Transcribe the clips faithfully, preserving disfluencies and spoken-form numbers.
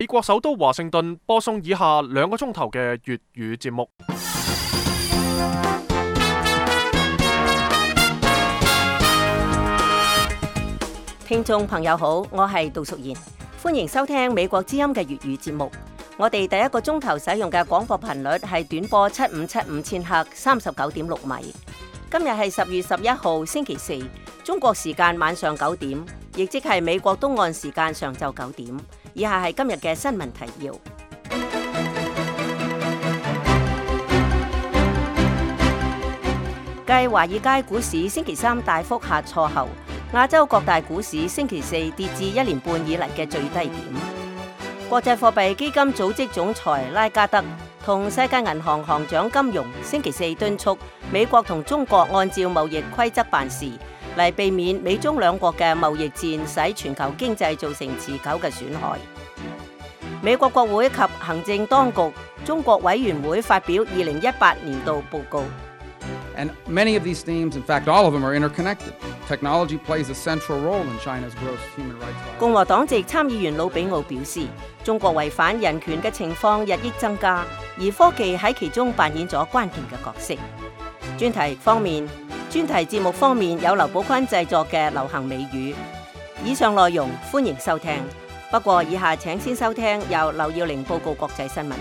美國首都華盛頓播送以下兩個鐘頭嘅粵語節目。 聽眾朋友好，我係杜淑賢，歡迎收聽美國之音嘅粵語節目。我哋第一個鐘頭使用嘅廣播頻率係短波七五七五千赫，三十九點六米。今日係十月十一號星期四，中國時間晚上九點，亦即係美國東岸時間上晝九點。以下係今日嘅新聞提要。繼華爾街股市星期三大幅下挫後，亞洲各大股市星期四跌至一年半以嚟嘅最低點。國際貨幣基金組織總裁拉加德同世界銀行行長金融星期四敦促美國同中國按照貿易規則辦事，嚟避免美中兩國嘅貿易戰使全球經濟造成持久嘅損害。美國國會及行政當局中國委員會發表二零一八年度報告。 And many of these themes, in fact, all of them are interconnected. Technology plays a central role in China's gross human rights violations. 共和黨籍參議員魯比奧表示，中國違反人權嘅情況日益增加，而科技喺其中扮演咗關鍵嘅角色。專題方面，專題節目方面有劉寶坤製作嘅流行美語。以上內容歡迎收聽。不過以下請先收聽由劉耀玲報告國際新聞。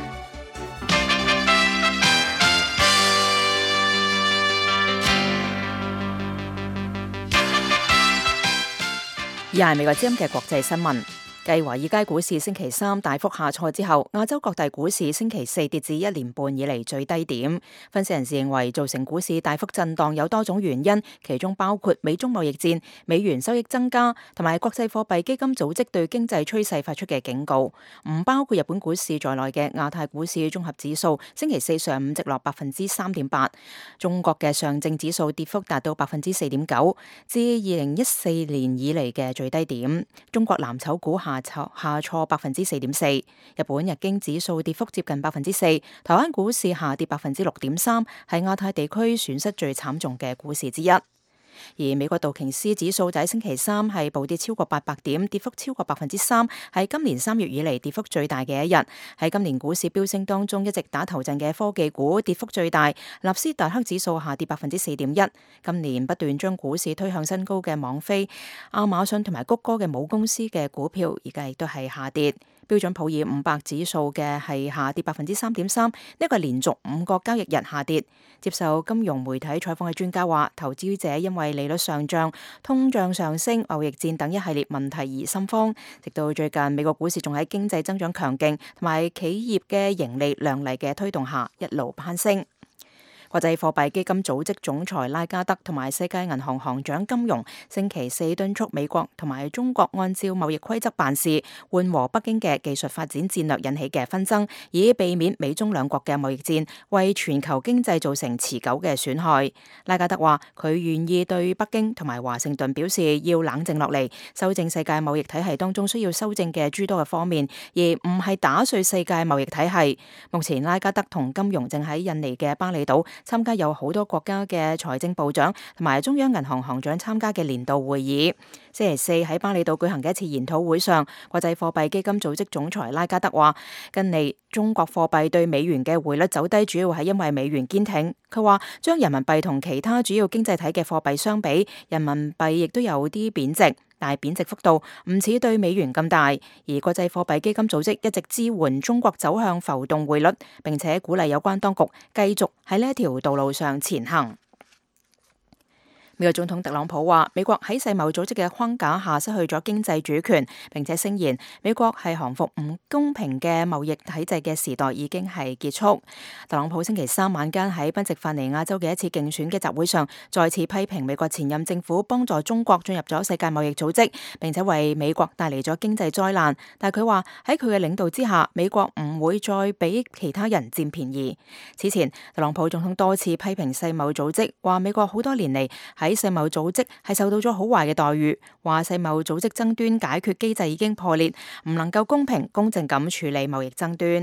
以下係美國之音嘅國際新聞。繼華爾街股市星期三大幅下挫之後，亞洲各大股市星期四跌至一年半以嚟最低點。分析人士認為，造成股市大幅震盪有多種原因，其中包括美中貿易戰、美元收益增加，同埋國際貨幣基金組織對經濟趨勢發出嘅警告。唔包括日本股市在內嘅亞太股市綜合指數星期四上午直落百分之三點八，中國嘅上證指數跌幅達到百分之四點九，至二零一四年以嚟嘅最低點。中國藍籌股下挫下挫百分之四點四，日本日經指數跌幅接近百分之四，台灣股市下跌百分之六點三，係亞太地區損失最慘重嘅股市之一。而美國道瓊斯指數就喺星期三係暴跌超過八百點，跌幅超過百分之三，係今年三月以嚟跌幅最大嘅一日。喺今年股市飆升當中，一直打頭陣嘅科技股跌幅最大，納斯達克指數下跌百分之四點一。今年不斷將股市推向新高嘅網飛、亞馬遜同埋谷歌嘅母公司嘅股票，而家亦都係下跌。標準普爾五百指數嘅係下跌百分之三點三，呢個係連續五個交易日下跌。接受金融媒體採訪嘅專家話，投資者因為利率上漲、通脹上升、貿易戰等一系列問題而心慌。直到最近，美國股市仲喺經濟增長強勁同埋企業嘅盈利亮麗嘅推動下，一路攀升。國際貨幣基金組織總裁拉加德同埋世界銀行行長金融星期四敦促美國同埋中國按照貿易規則辦事，緩和北京嘅技術發展戰略引起嘅紛爭，以避免美中兩國嘅貿易戰為全球經濟造成持久嘅損害。拉加德話，佢願意對北京同埋華盛頓表示要冷靜落嚟，修正世界貿易體系當中需要修正嘅諸多嘅方面，而唔係打碎世界貿易體系。目前拉加德同金融正喺印尼嘅巴厘島參加有好多國家嘅財政部長同埋中央銀行行長參加嘅年度會議。星期四喺巴厘島舉行嘅一次研討會上，國際貨幣基金組織總裁拉加德話，近嚟中國貨幣對美元嘅匯率走低，主要係因為美元堅挺。佢話將人民幣同其他主要經濟體嘅貨幣相比，人民幣亦都有啲貶值，但係貶值幅度唔似對美元咁大。而國際貨幣基金組織一直支援中國走向浮動匯率，並且鼓勵有關當局繼續喺呢一條道路上前行。美國總統特朗普話，美國喺世貿組織嘅框架下失去咗經濟主權，並且聲言美國係降服唔公平嘅貿易體制嘅時代已經係結束。特朗普星期三晚間喺賓夕法尼亞州嘅一次競選嘅集會上，再次批評美國前任政府幫助中國進入咗世界貿易組織，並且為美國帶嚟咗經濟災難。但係佢話喺佢嘅領導之下，美國唔會再俾其他人佔便宜。此前，特朗普總統多次批評世貿組織，話美國好多年嚟喺世貿組織係受到咗好壞嘅待遇，話世貿組織爭端解決機制已經破裂，唔能夠公平公正咁處理貿易爭端。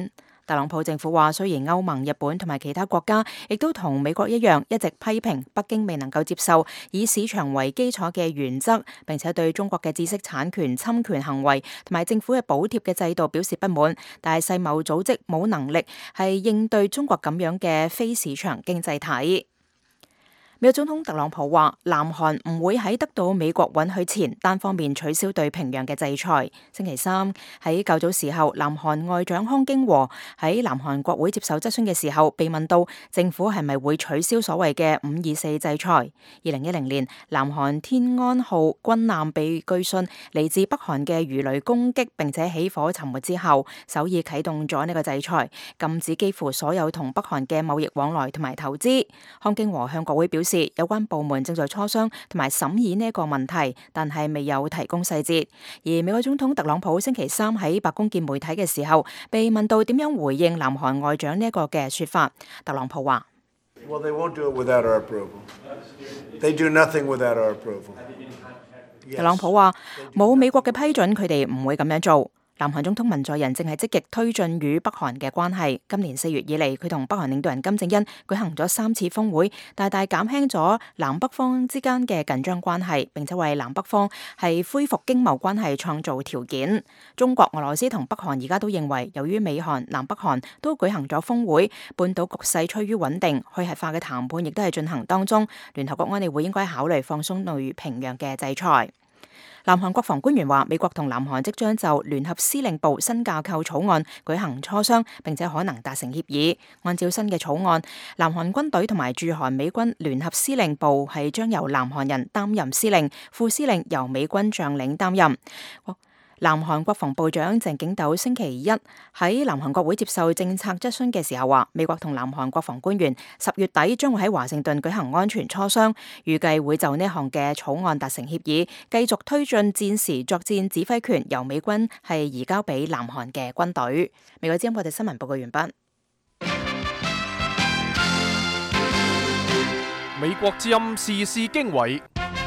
特朗普政府話，雖然歐盟、日本同埋其他國家亦都同美國一樣，一直批評北京未能夠接受以市場為基礎嘅原則，並且對中國嘅知識產權侵權行為同埋政府嘅補貼嘅制度表示不滿，但係世貿組織冇能力係應對中國咁樣嘅非市場經濟體。美國總統特朗普話，南韓唔會喺得到美國允許前單方面取消對平壤嘅制裁。星期三喺較早時候，南韓外長康京和喺南韓國會接受質詢嘅時候，被問到政府係咪會取消所謂嘅五二四制裁。二零一零年，南韓天安號軍艦被據信嚟自北韓嘅魚雷攻擊，並且起火沉沒之後，首爾啟動咗呢個制裁，禁止幾乎所有同北韓嘅貿易往來同埋投資。康京和向國會表示，有關部門正在磋商同埋審議呢一個問題，但係未有提供細節。而美國總統特朗普星期三喺白宮見媒體嘅時候，被問到點樣回應南韓外長呢一個嘅說法，特朗普話 ：Well, they won't do it without our approval. They do nothing without our approval. 特朗普話冇美國嘅批准，佢哋唔會咁樣做。南韓總統文在寅正係積極推進與北韓嘅關係。今年四月以嚟，佢同北韓領導人金正恩舉行咗三次峰會，大大減輕咗南北方之間嘅緊張關係，並且為南北方係恢復經貿關係創造條件。中國、俄羅斯同北韓而家都認為，由於美韓、南北韓都舉行咗峰會，半島局勢趨於穩定，去核化嘅談判亦都係進行當中。聯合國安理會應該考慮放鬆對平壤嘅制裁。南韓國防官員話，美國同南韓即將就聯合司令部新架構草案舉行磋商，並且可能達成協議。按照新嘅草案，南韓軍隊同埋駐韓美軍聯合司令部係將由南韓人擔任司令，副司令由美軍將領擔任。南韓國防部長鄭景斗星期一喺南韓國會接受政策質詢嘅時候話，美國同南韓國防官員十月底將會喺華盛頓舉行安全磋商，預計會就呢項嘅草案達成協議，繼續推進戰時作戰指揮權由美軍係移交俾南韓嘅軍隊。美國之音國際新聞報告完畢。 美國之音時事經緯。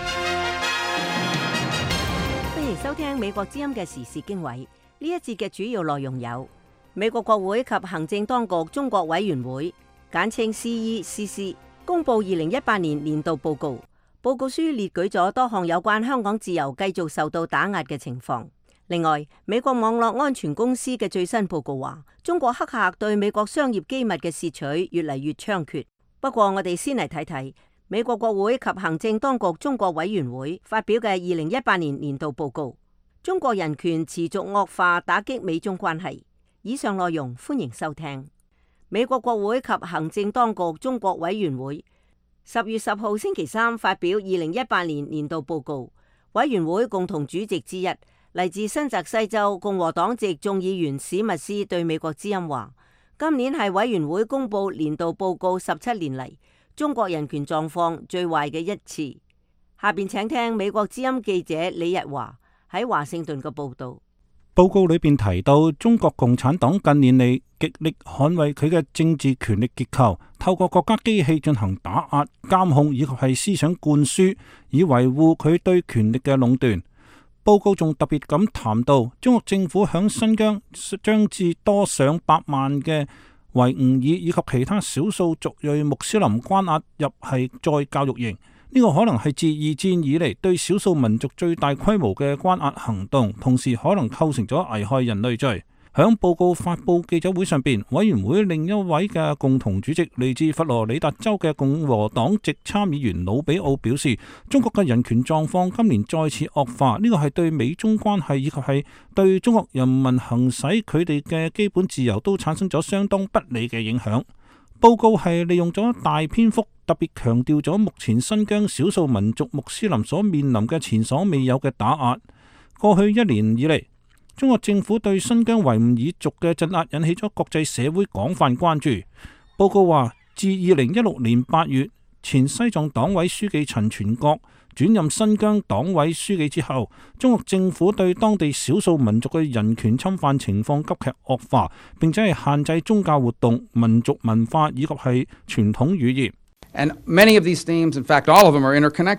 收聽美國之音嘅時事經緯，呢一節嘅主要內容有：美國國會及行政當局中國委員會簡稱 C E C C 公布二零一八年年度報告，報告書列舉咗多項有關香港自由繼續受到打壓嘅情況。另外，美國網絡安全公司嘅最新報告話，中國黑客對美國商業機密嘅竊取越嚟越猖獗。不過，我哋先嚟睇睇美國國會及行政當局中國委員會發表嘅二零一八年年度報告，中國人權持續惡化，打擊美中關係。以上內容歡迎收聽。美國國會及行政當局中國委員會十月十號星期三發表二零一八年年度報告，委員會共同主席之一，嚟自新澤西州共和黨籍眾議員史密斯對美國之音話：今年係委員會公布年度報告十七年嚟中國人權狀況最壞嘅一次。下邊請聽美國之音記者李日華喺華盛頓嘅報道。 報告裏邊提到，中國共產黨近年嚟極力捍衛佢嘅政治權力結構，透過國家機器進行打壓、監控以及係思想灌輸，以維護佢對權力嘅壟斷。報告仲特別咁談到，中國政府響新疆將至多上百萬嘅維吾爾以及其他少數族裔穆斯林關押入係再教育營，呢個可能係自二戰以嚟對少數民族最大規模嘅關押行動，同時可能構成咗危害人類罪。響報告發佈記者會上邊，委員會另一位嘅共同主席嚟自佛羅里達州嘅共和黨籍參議員魯比奧表示，中國嘅人權狀況今年再次惡化，呢個係對美中關係以及係對中國人民行使佢哋嘅基本自由都產生咗相當不利嘅影響。報告係利用咗大篇幅，特別強調咗目前新疆少數民族穆斯林所面臨嘅前所未有嘅打壓。過去一年以嚟，中國政府對新疆維吾爾族嘅鎮壓引起咗國際社會廣泛關注。報告話，自二零一六年八月前西藏黨委書記陳全國轉任新疆黨委書記之後，中國政府對當地少數民族嘅人權侵犯情況急劇惡化，並且係限制宗教活動、民族文化以及係傳統語言。 And many of these themes, in fact all of them, are interconnected.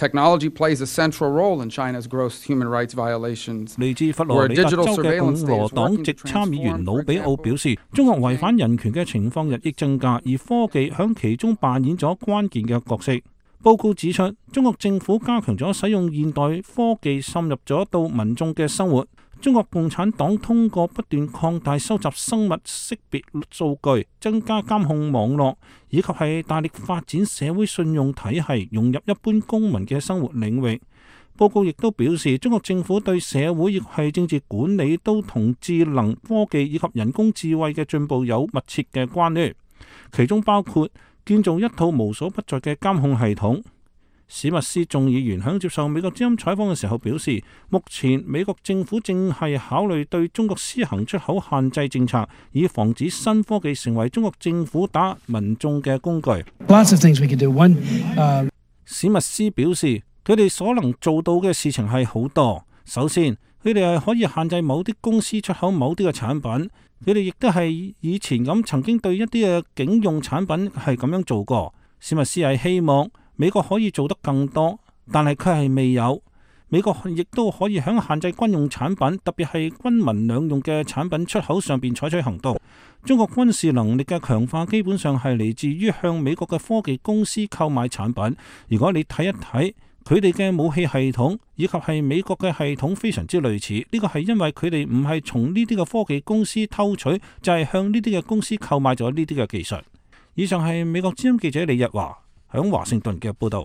Technology plays a central role in China's gross human rights violations. 嚟自佛羅里達州嘅共和黨籍參議員魯比奧表示，中國違反人權嘅情況日益增加，而科技響其中扮演咗關鍵嘅角色。報告指出，中國政府加強咗使用現代科技滲入咗到民眾嘅生活。中國共產黨通過不斷擴大收集生物識別數據，增加監控網絡，以及係大力發展社會信用體系，融入一般公民嘅生活領域。報告亦都表示，中國政府對社會亦係政治管理都同智能科技以及人工智慧嘅進步有密切嘅關聯，其中包括建造一套無所不在嘅監控系統。史密斯眾議員響接受美國之音採訪嘅時候表示，目前美國政府正係考慮對中國施行出口限制政策，以防止新科技成為中國政府打壓民眾嘅工具。 Lots of things we can do. One, uh... 史密斯表示，佢哋所能做到嘅事情係好多。首先，佢哋係可以限制某啲公司出口某啲嘅產品。佢哋亦都係以前咁曾經對一啲嘅警用產品係咁樣做過。史密斯係希望美國可以做得更多，但係佢係未有。美國亦都可以喺限制軍用產品，特別係軍民兩用嘅產品出口上邊採取行動。中國軍事能力嘅強化基本上係嚟自於向美國嘅科技公司購買產品。如果你睇一睇佢哋嘅武器系統，以及係美國嘅系統非常之類似，呢個係因為佢哋唔係從呢啲嘅科技公司偷取，就係向呢啲嘅公司購買咗呢啲嘅技術。以上係美國之音記者李日華響華盛頓嘅報道。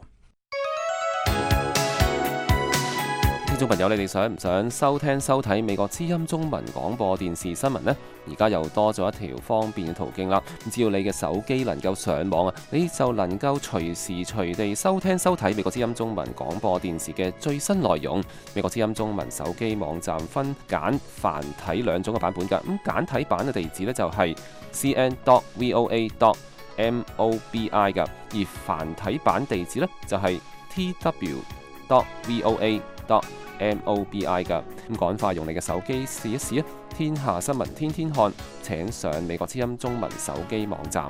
聽眾朋友，你哋想唔想收聽收睇美國之音中文廣播電視新聞呢？而家又多咗一條方便嘅途徑啦。只要你嘅手機能夠上網啊，你就能夠隨時隨地收聽收睇美國之音中文廣播電視嘅最新內容。美國之音中文手機網站分簡繁體兩種嘅版本㗎。咁簡體版嘅地址呢，就係 c n dot v o a dot m o b i 㗎，而繁體版地址呢，就係 t w dot v o a dot m o b i 㗎。咁趕快用你嘅手機試一試啊！天下新聞天天看，請上美國之音中文手機網站。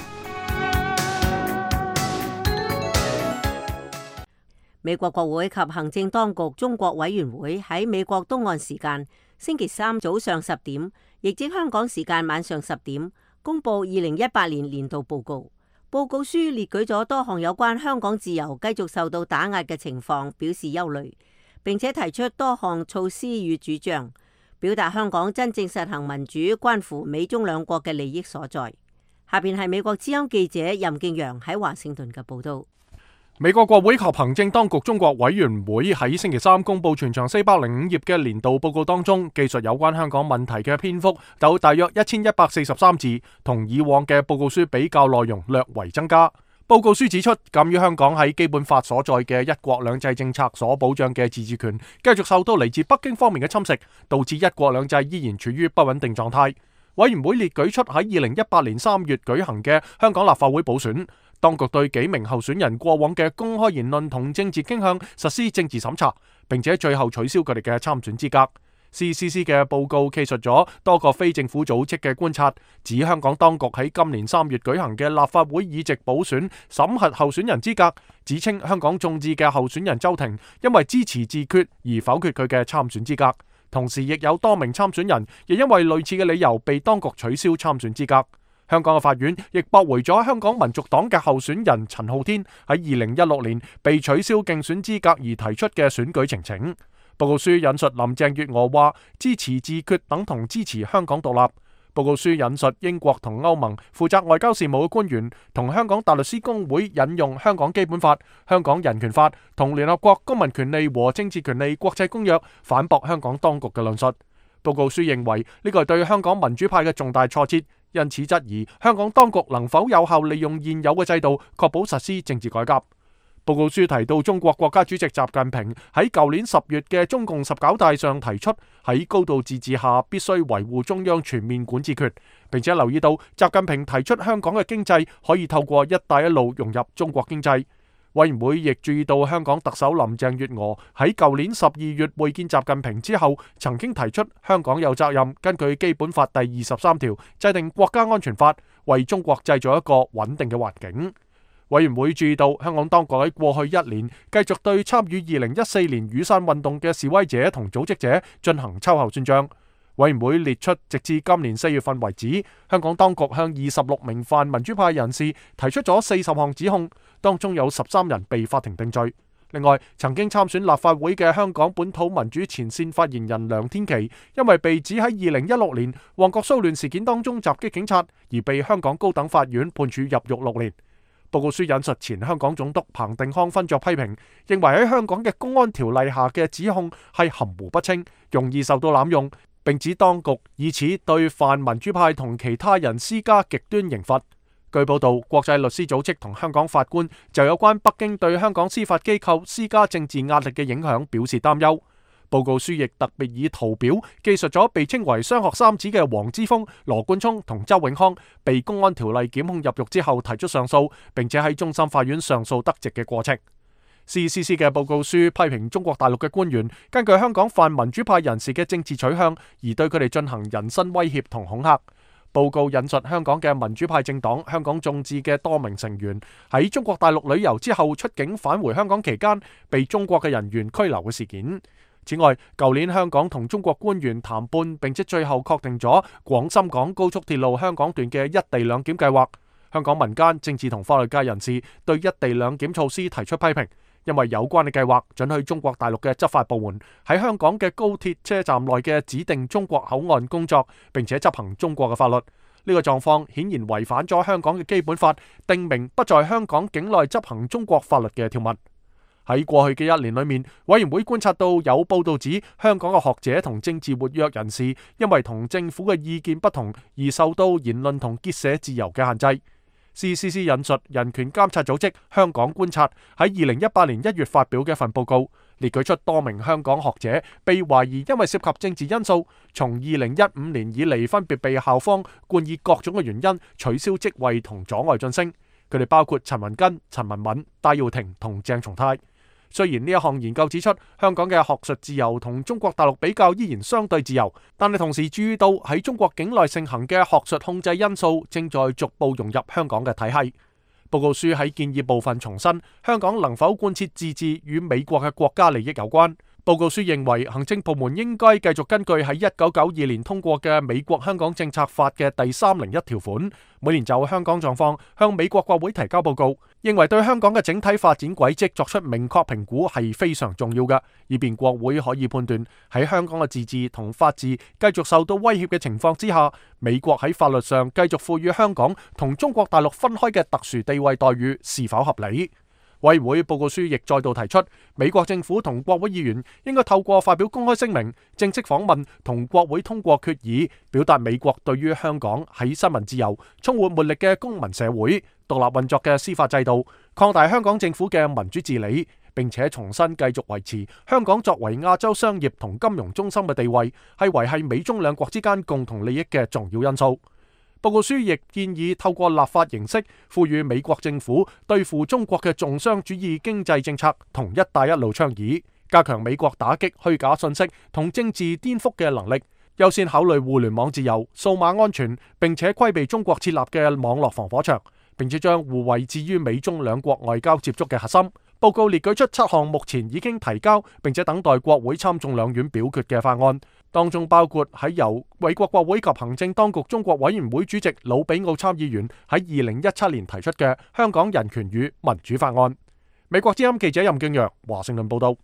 美國國會及行政當局中國委員會喺美國東岸時間星期三早上十點，亦即香港時間晚上十點，公布二零一八年年度報告。報告書列舉咗多項有關香港自由繼續受到打壓嘅情況，表示憂慮，並且提出多項措施與主張，表達香港真正實行民主關乎美中兩國嘅利益所在。下邊係美國之音記者任敬陽喺華盛頓嘅報道。 美國國會及行政當局中國委員會喺星期三公布全長四百零五頁嘅年度報告當中，記述有關香港問題嘅篇幅有大約一千一百四十三字，同以往嘅報告書比較內容略為增加。報告書指出，鑒於香港喺基本法所在嘅一國兩制政策所保障嘅自治權繼續受到嚟自北京方面嘅侵蝕，導致一國兩制依然處於不穩定狀態。委員會列舉出喺二零一八年三月舉行嘅香港立法會補選，當局對幾名候選人過往嘅公開言論同政治傾向實施政治審查，並且最後取消佢哋嘅參選資格。C C C 嘅報告記述咗多個非政府組織嘅觀察，指香港當局喺今年三月舉行嘅立法會議席補選審核候選人資格，指稱香港眾志嘅候選人周庭因為支持自決而否決佢嘅參選資格。同時亦有多名參選人亦因為類似嘅理由被當局取消參選資格。香港嘅法院亦駁回咗香港民族黨嘅候選人陳浩天喺二零一六年被取消競選資格而提出嘅選舉呈請。報告書引述林鄭月娥話，支持自決等同支持香港獨立。報告書引述英國同歐盟負責外交事務嘅官員同香港大律師公會引用香港基本法、香港人權法同聯合國公民權利和政治權利國際公約反駁香港當局嘅論述。報告書認為呢個係對香港民主派嘅重大挫折，因此質疑香港當局能否有效利用現有嘅制度，確保實施政治改革。報告書提到，中國國家主席習近平喺舊年十月嘅中共十九大上提出，喺高度自治下必須維護中央全面管治權，並且留意到習近平提出香港嘅經濟可以透過一帶一路融入中國經濟。委員會亦注意到香港特首林鄭月娥喺舊年十二月會見習近平之後，曾經提出香港有責任根據基本法第二十三條制定國家安全法，為中國製造一個穩定嘅環境。 委員會注意到，香港當局喺過去一年繼續對參與二零一四年雨傘運動嘅示威者同組織者進行秋後算賬。委員會列出，直至今年四月份為止，香港當局向二十六名泛民主派人士提出咗四十項指控，當中有十三人被法庭定罪。另外，曾經參選立法會嘅香港本土民主前線發言人梁天琦，因為被指喺二零一六年旺角騷亂事件當中襲擊警察，而被香港高等法院判處入獄六年。報告書引述前香港總督彭定康分作批評，認為喺香港嘅公安條例下嘅指控係含糊不清，容易受到濫用，並指當局以此對泛民主派同其他人施加極端刑罰。據報道，國際律師組織同香港法官就有關北京對香港司法機構施加政治壓力嘅影響表示擔憂。報告書亦特別以圖表記述咗被稱為雙學三子嘅黃之鋒、羅冠聰同周永康被公安條例檢控入獄之後提出上訴，並且喺終審法院上訴得直嘅過程。C C C 嘅報告書批評中國大陸嘅官員根據香港泛民主派人士嘅政治取向而對佢哋進行人身威脅同恐嚇。報告引述香港嘅民主派政黨香港眾志嘅多名成員喺中國大陸旅遊之後出境返回香港期間被中國嘅人員拘留嘅事件。此外，舊年香港同中國官員談判，並且最後確定咗廣深港高速鐵路香港段嘅一地兩檢計劃。香港民間、政治同法律界人士對一地兩檢措施提出批評，因為有關嘅計劃准許中國大陸嘅執法部門喺香港嘅高鐵車站內嘅指定中國口岸工作，並且執行中國嘅法律。呢個狀況顯然違反咗香港嘅基本法，定明不在香港境內執行中國法律嘅條文。喺過去嘅一年裏面，委員會觀察到有報道指香港嘅學者同政治活躍人士因為同政府嘅意見不同而受到言論同結社自由嘅限制。C C C 引述人權監察組織香港觀察喺二零一八年一月發表嘅一份報告，列舉出多名香港學者被懷疑因為涉及政治因素，從二零一五年以嚟分別被校方冠以各種嘅原因取消職位同阻礙晉升。佢哋包括陳文根、陳文敏、戴耀廷同鄭松泰。雖然呢一項研究指出香港嘅學術自由同中國大陸比較依然相對自由，但係同時注意到喺中國境內盛行嘅學術控制因素正在逐步融入香港嘅體系。報告書喺建議部分重申，香港能否貫徹自治與美國嘅國家利益有關。報告書認為，行政部門應該繼續根據喺一九九二年通過嘅美國香港政策法嘅第三零一條款，每年就香港狀況向美國國會提交報告，認為對香港嘅整體發展軌跡作出明確評估係非常重要嘅，以便國會可以判斷喺香港嘅自治同法治繼續受到威脅嘅情況之下，美國喺法律上繼續賦予香港同中國大陸分開嘅特殊地位待遇是否合理。委員會報告書亦再度提出，美國政府同國會議員應該透過發表公開聲明、正式訪問同國會通過決議，表達美國對於香港喺新聞自由、充滿活力嘅公民社會、獨立運作嘅司法制度、擴大香港政府嘅民主治理，並且重新繼續維持香港作為亞洲商業同金融中心嘅地位，係維繫美中兩國之間共同利益嘅重要因素。報告書亦建議透過立法形式，賦予美國政府對付中國嘅重商主義經濟政策同一帶一路倡議，加強美國打擊虛假信息同政治顛覆嘅能力，優先考慮互聯網自由、數碼安全，並且規避中國設立嘅網絡防火牆，並且將互惠置於美中兩國外交接觸嘅核心。報告列舉出七項目前已經提交並且等待國會參眾兩院表決嘅法案，當中包括喺由美國國會及行政當局中國委員會主席魯比奧參議員喺二零一七年提出嘅《香港人權與民主法案》。美國之音記者任敬揚華盛頓報道。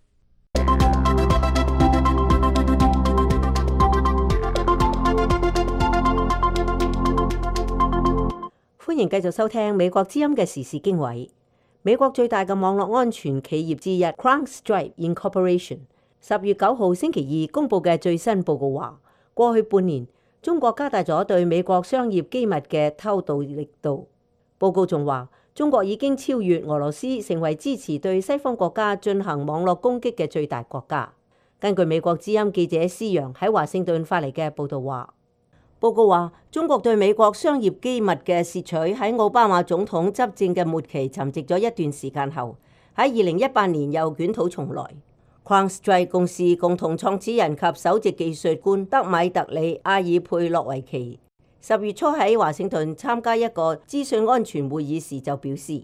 歡迎繼續收聽美國之音嘅時事經緯。美國最大嘅網絡安全企業之一 CrowdStrike Incorporation 十月九號星期二公布嘅最新報告話，過去半年中國加大咗對美國商業機密嘅偷盜力度。報告仲話，中國已經超越俄羅斯，成為支持對西方國家進行網絡攻擊嘅最大國家。根據美國之音記者施揚喺華盛頓發嚟嘅報道話，報告話，中國對美國商業機密嘅竊取喺奧巴馬總統執政嘅末期沉寂咗一段時間後，喺二零一八年又捲土重來。CrowdStrike 公司共同創始人及首席技術官德米特里阿爾佩洛維奇十月初喺華盛頓參加一個資訊安全會議時就表示，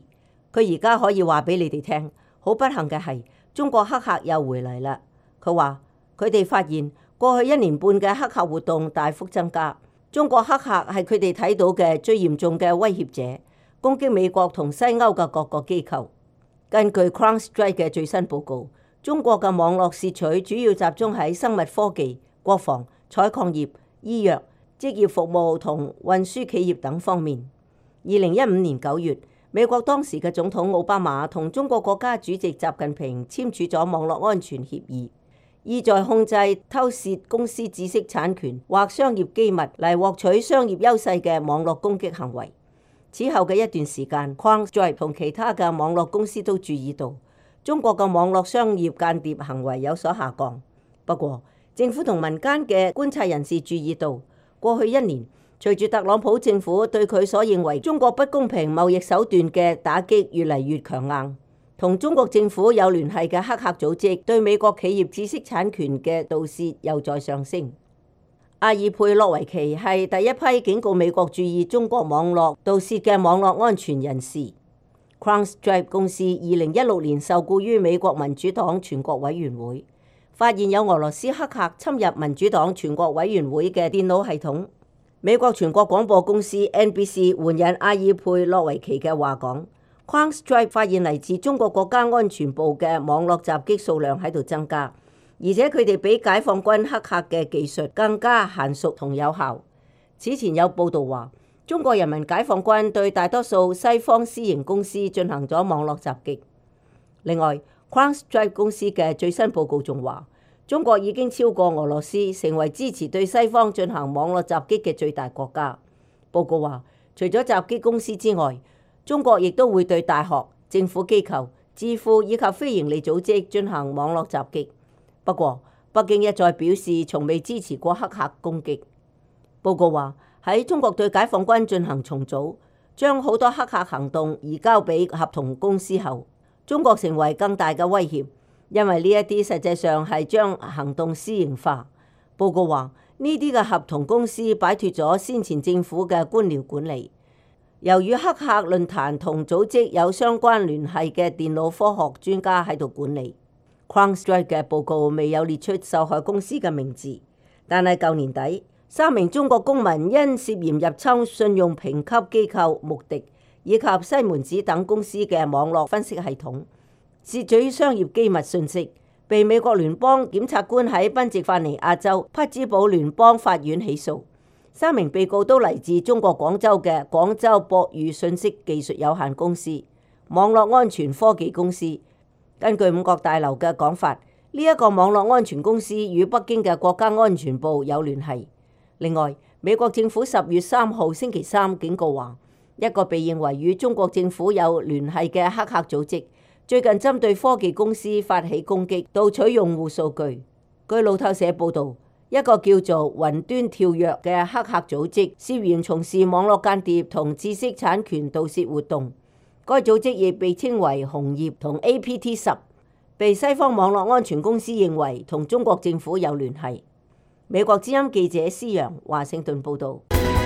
佢而家可以話俾你哋聽，好不幸嘅係中國黑客又回嚟啦。佢話佢哋發現過去一年半嘅黑客活動大幅增加，中國黑客係佢哋睇到嘅最嚴重嘅威脅者，攻擊美國同西歐嘅各個機構。根據 CrowdStrike 嘅最新報告，中國嘅網絡竊取主要集中喺生物科技、國防、採礦業、醫藥、職業服務同運輸企業等方面。二零一五年九月，美國當時嘅總統奧巴馬同中國國家主席習近平簽署咗網絡安全協議，意在控制偷竊公司知識產權或商業機密嚟獲取商業優勢嘅網絡攻擊行為。此後嘅一段時間 CrowdStrike 同其他嘅網絡公司都注意到中國嘅網絡商業間諜行為有所下降。不過，政府同民間嘅觀察人士注意到，過去一年隨住特朗普政府對佢所認為中國不公平貿易手段嘅打擊越嚟越強硬，同中國政府有聯繫嘅黑客組織對美國企業知識產權嘅盜竊又在上升。阿爾佩洛維奇係第一批警告美國注意中國網絡盜竊嘅網絡安全人士。CrowdStrike 公司二零一六年受雇於美國民主黨全國委員會，發現有俄羅斯黑客侵入民主黨全國委員會嘅電腦系統。美國全國廣播公司 N B C 援引阿爾佩洛維奇嘅話講，CrowdStrike 發現嚟自中國國家安全部嘅網絡襲擊數量喺度增加，而且佢哋比解放軍黑客嘅技術更加嫻熟同有效。此前有報道話，中國人民解放軍對大多數西方私營公司進行咗網絡襲擊。另外，CrowdStrike 公司嘅最新報告仲話，中國已經超過俄羅斯成為支持對西方進行網絡襲擊嘅最大國家。報告話，除咗襲擊公司之外，中國亦都會對大學、政府機構、智庫以及非營利組織進行網絡襲擊。不過，北京一再表示從未支持過黑客攻擊。報告話，喺中國對解放軍進行重組，將好多黑客行動移交俾合同公司後，中國成為更大嘅威脅，因為呢一啲實際上係將行動私營化。報告話，呢啲嘅合同公司擺脫咗先前政府嘅官僚管理，由於黑客論壇同組織有相關聯繫嘅電腦科學專家喺度管理。CrowdStrike 嘅報告未有列出受害公司嘅名字，但係舊年底，三名中國公民因涉嫌入侵信用評級機構穆迪以及西門子等公司嘅網絡分析系統，竊取商業機密信息，被美國聯邦檢察官喺賓夕法尼亞州匹茲堡聯邦法院起訴。三名被告都嚟自中國廣州嘅廣州博裕信息技術有限公司、網絡安全科技公司。根據五角大樓嘅講法，呢一個網絡安全公司與北京嘅國家安全部有聯繫。另外，美國政府十月三號星期三警告話，一個被認為與中國政府有聯繫嘅黑客組織，最近針對科技公司發起攻擊，盜取用戶數據。據路透社報導，一個叫做雲端跳躍嘅黑客組織涉嫌從事網絡間諜同知識產權盜竊活動。該組織亦被稱為紅葉同 A P T 十，被西方網絡安全公司認為同中國政府有聯繫。美國之音記者施洋華盛頓報導。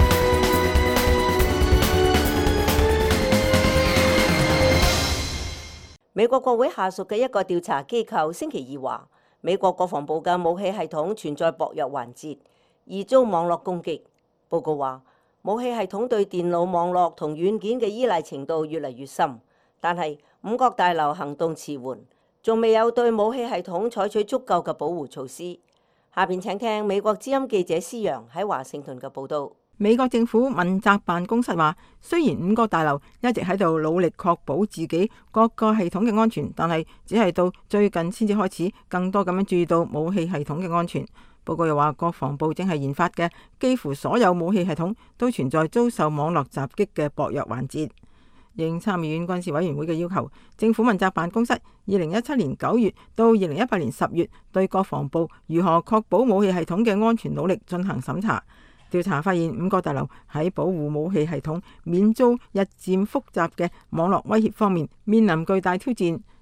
美國國會下屬嘅一個調查機構星期二話，美國國防部嘅武器系統存在薄弱環節，而遭網絡攻擊。報告話，武器系統對電腦網絡同軟件嘅依賴程度越嚟越深，但係五角大樓行動遲緩，仲未有對武器系統採取足夠嘅保護措施。下邊請聽美國之音記者施洋喺華盛頓嘅報導。 美國政府問責辦公室話，雖然五角大樓一直喺度努力確保自己各個系統嘅安全，但係只係到最近先至開始更多咁樣注意到武器系統嘅安全。報告又話，國防部正係研發嘅幾乎所有武器系統都存在遭受網絡襲擊嘅薄弱環節。應參議院軍事委員會嘅要求，政府問責辦公室二零一七年九月到二零一八年十月對國防部如何確保武器系統嘅安全努力進行審查。調查發現，五角大樓喺保護武器系統免遭日漸複雜嘅網絡威脅方面面臨巨大挑戰。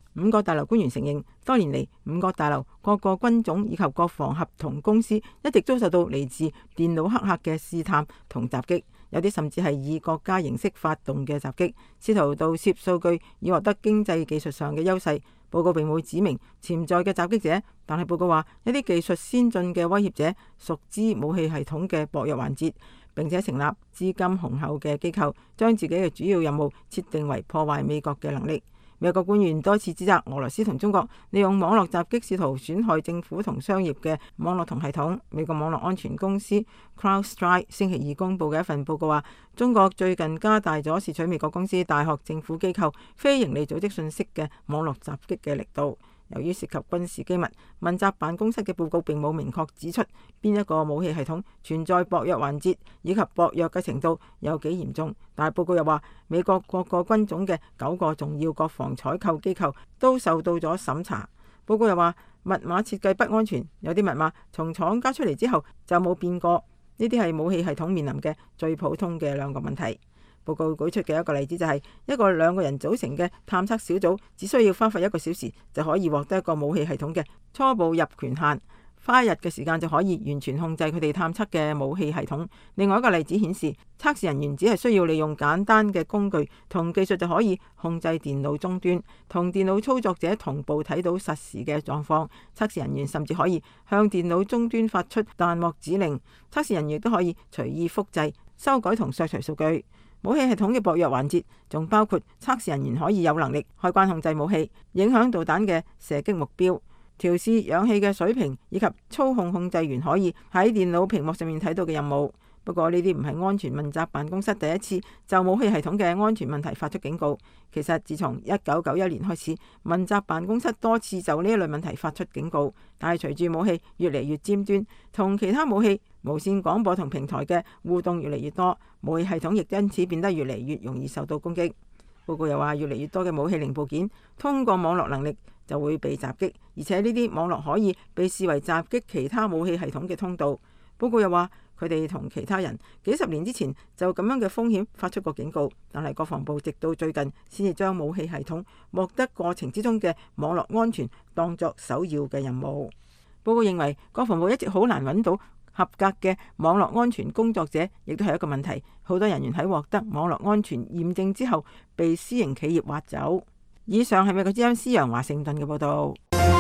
五角大樓官員承認，多年嚟五角大樓各個軍種以及國防合同公司一直遭受到嚟自電腦黑客嘅試探同襲擊，有啲甚至係以國家形式發動嘅襲擊，試圖盜竊數據以獲得經濟技術上嘅優勢。報告並冇指明潛在嘅襲擊者，但係報告話一啲技術先進嘅威脅者熟知武器系統嘅薄弱環節，並且成立資金雄厚嘅機構，將自己嘅主要任務設定為破壞美國嘅能力。美國官員多次指責俄羅斯同中國利用網絡襲擊試圖損害政府同商業嘅網絡同系統。美國網絡安全公司 CrowdStrike 星期二公佈嘅一份報告話，中國最近加大咗竊取美國公司、大學、政府機構、非營利組織信息嘅網絡襲擊嘅力度。由於涉及軍事機密，問責辦公室嘅報告並冇明確指出邊一個武器系統存在薄弱環節，以及薄弱嘅程度有幾嚴重。但係報告又話，美國各個軍種嘅九個重要國防採購機構都受到咗審查。報告又話，密碼設計不安全，有啲密碼從廠家出嚟之後就冇變過。呢啲係武器系統面臨嘅最普通嘅兩個問題。報告舉出嘅一個例子就係一個兩個人組成嘅探測小組，只需要花費一個小時就可以獲得一個武器系統嘅初步入權限，花一日嘅時間就可以完全控制佢哋探測嘅武器系統。另外一個例子顯示，測試人員只係需要利用簡單嘅工具同技術就可以控制電腦終端，同電腦操作者同步睇到實時嘅狀況。測試人員甚至可以向電腦終端發出彈幕指令，測試人員亦都可以隨意複製、修改同削除數據。武器系統嘅薄弱環節仲包括測試人員可以有能力開關控制武器、影響導彈嘅射擊目標、調試氧氣嘅水平，以及操控控制員可以喺電腦屏幕上面睇到嘅任務。不過呢啲唔係安全問責辦公室第一次就武器系統嘅安全問題發出警告。其實自從一九九一年開始，問責辦公室多次就呢一類問題發出警告。但係隨住武器越嚟越尖端，同其他武器、無線廣播同平台嘅互動越嚟越多，武器系統亦因此變得越嚟越容易受到攻擊。報告又話，越嚟越多嘅武器零部件通過網絡能力就會被襲擊，而且呢啲網絡可以被視為襲擊其他武器系統嘅通道。報告又話，佢哋同其他人幾十年之前就咁樣嘅風險發出過警告，但係國防部直到最近先至將武器系統獲得過程之中嘅網絡安全當作首要嘅任務。報告認為，國防部一直好難揾到合格嘅網絡安全工作者，亦都係一個問題。好多人員喺獲得網絡安全驗證之後，被私營企業挖走。以上係美國之音施陽華盛頓嘅報道。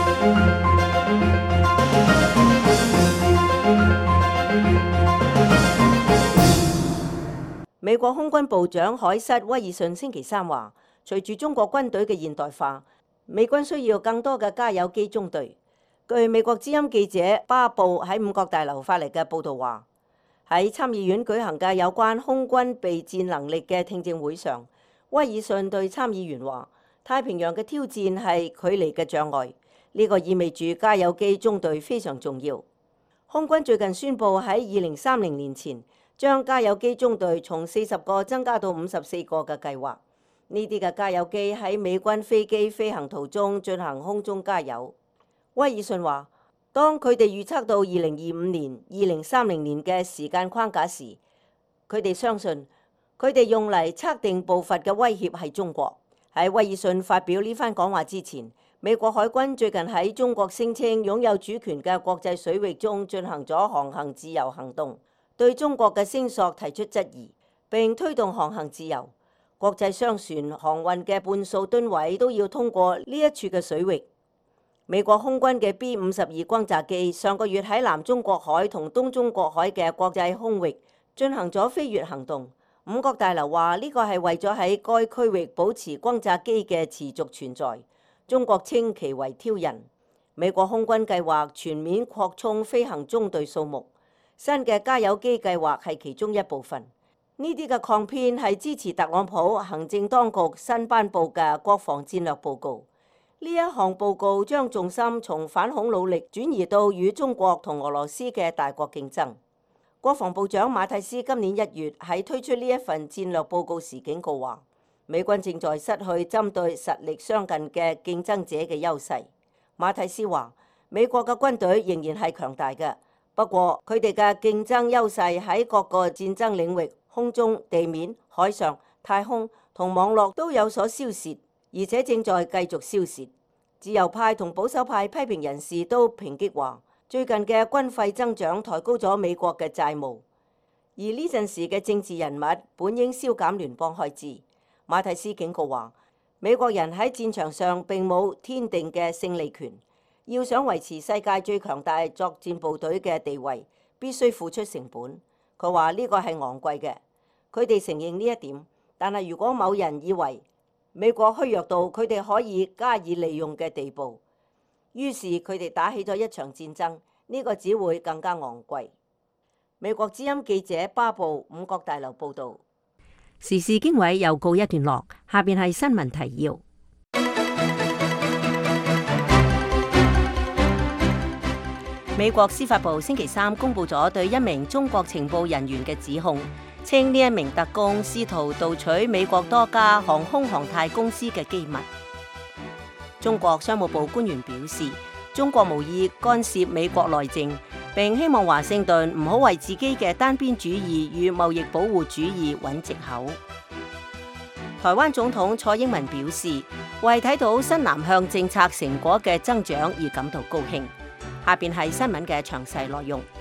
美國空軍部長海瑟威爾遜星期三話，隨住中國軍隊嘅現代化，美軍需要更多嘅加油機中隊。據美國之音記者巴布喺五角大樓發嚟嘅報導話，喺參議院舉行嘅有關空軍備戰能力嘅聽證會上，威爾遜對參議員話：太平洋嘅挑戰係距離嘅障礙，呢個意味住加油機中隊非常重要。空軍最近宣布喺二零三零年前將加油機中隊從四十個增加到五十四個嘅計劃。呢啲嘅加油機喺美軍飛機飛行途中進行空中加油。威爾遜話：當佢哋預測到二零二五年、二零三零年嘅時間框架時，佢哋相信佢哋用嚟測定步伐嘅威脅係中國。喺威爾遜發表呢番講話之前，美國海軍最近喺中國聲稱擁有主權嘅國際水域中進行咗航行自由行動，對中國嘅聲索提出質疑，並推動航行自由。國際商船航運嘅半數噸位都要通過呢一處嘅水域。美國空軍嘅 B 五十二轟炸機上個月喺南中國海同東中國海嘅國際空域進行咗飛越行動。五角大樓話呢個係為咗喺該區域保持轟炸機嘅持續存在。中國稱其為挑釁。美國空軍計劃全面擴充飛行中隊數目，新嘅加油機計劃係其中一部分。呢啲嘅抗編係支持特朗普行政當局新頒布嘅國防戰略報告。呢一項報告將重心從反恐努力轉移到與中國同俄羅斯嘅大國競爭。國防部長馬蒂斯今年一月喺推出呢一份戰略報告時警告話，美軍正在失去針對實力相近嘅競爭者嘅優勢。馬蒂斯話，美國嘅軍隊仍然係強大嘅，不過佢哋嘅競爭優勢喺各個戰爭領域，空中、地面、海上、太空同網絡都有所消蝕，而且正在繼續消蝕。 自由派同保守派批評人士都抨擊話，最近嘅軍費增長抬高咗美國嘅債務，而呢陣時嘅政治人物本應削減聯邦開支。馬蒂斯警告話，美國人喺戰場上並冇天定嘅勝利權，要想維持世界最強大作戰部隊嘅地位，必須付出成本。佢話呢個係昂貴嘅，佢哋承認呢一點。但係如果某人以為美國虛弱到佢哋可以加以利用嘅地步，於是佢哋打起咗一場戰爭，呢個只會更加昂貴。美國之音記者巴布五角大樓報導。時事經緯又告一段落，下邊係新聞提要。美國司法部星期三公布咗對一名中國情報人員嘅指控，稱呢一名特工試圖盜取美國多家航空航太公司嘅機密。中國商務部官員表示，中國無意干涉美國內政，並希望華盛頓唔好為自己嘅單邊主義與貿易保護主義揾藉口。台灣總統蔡英文表示，為睇到新南向政策成果嘅增長而感到高興。下邊係新聞嘅詳細內容。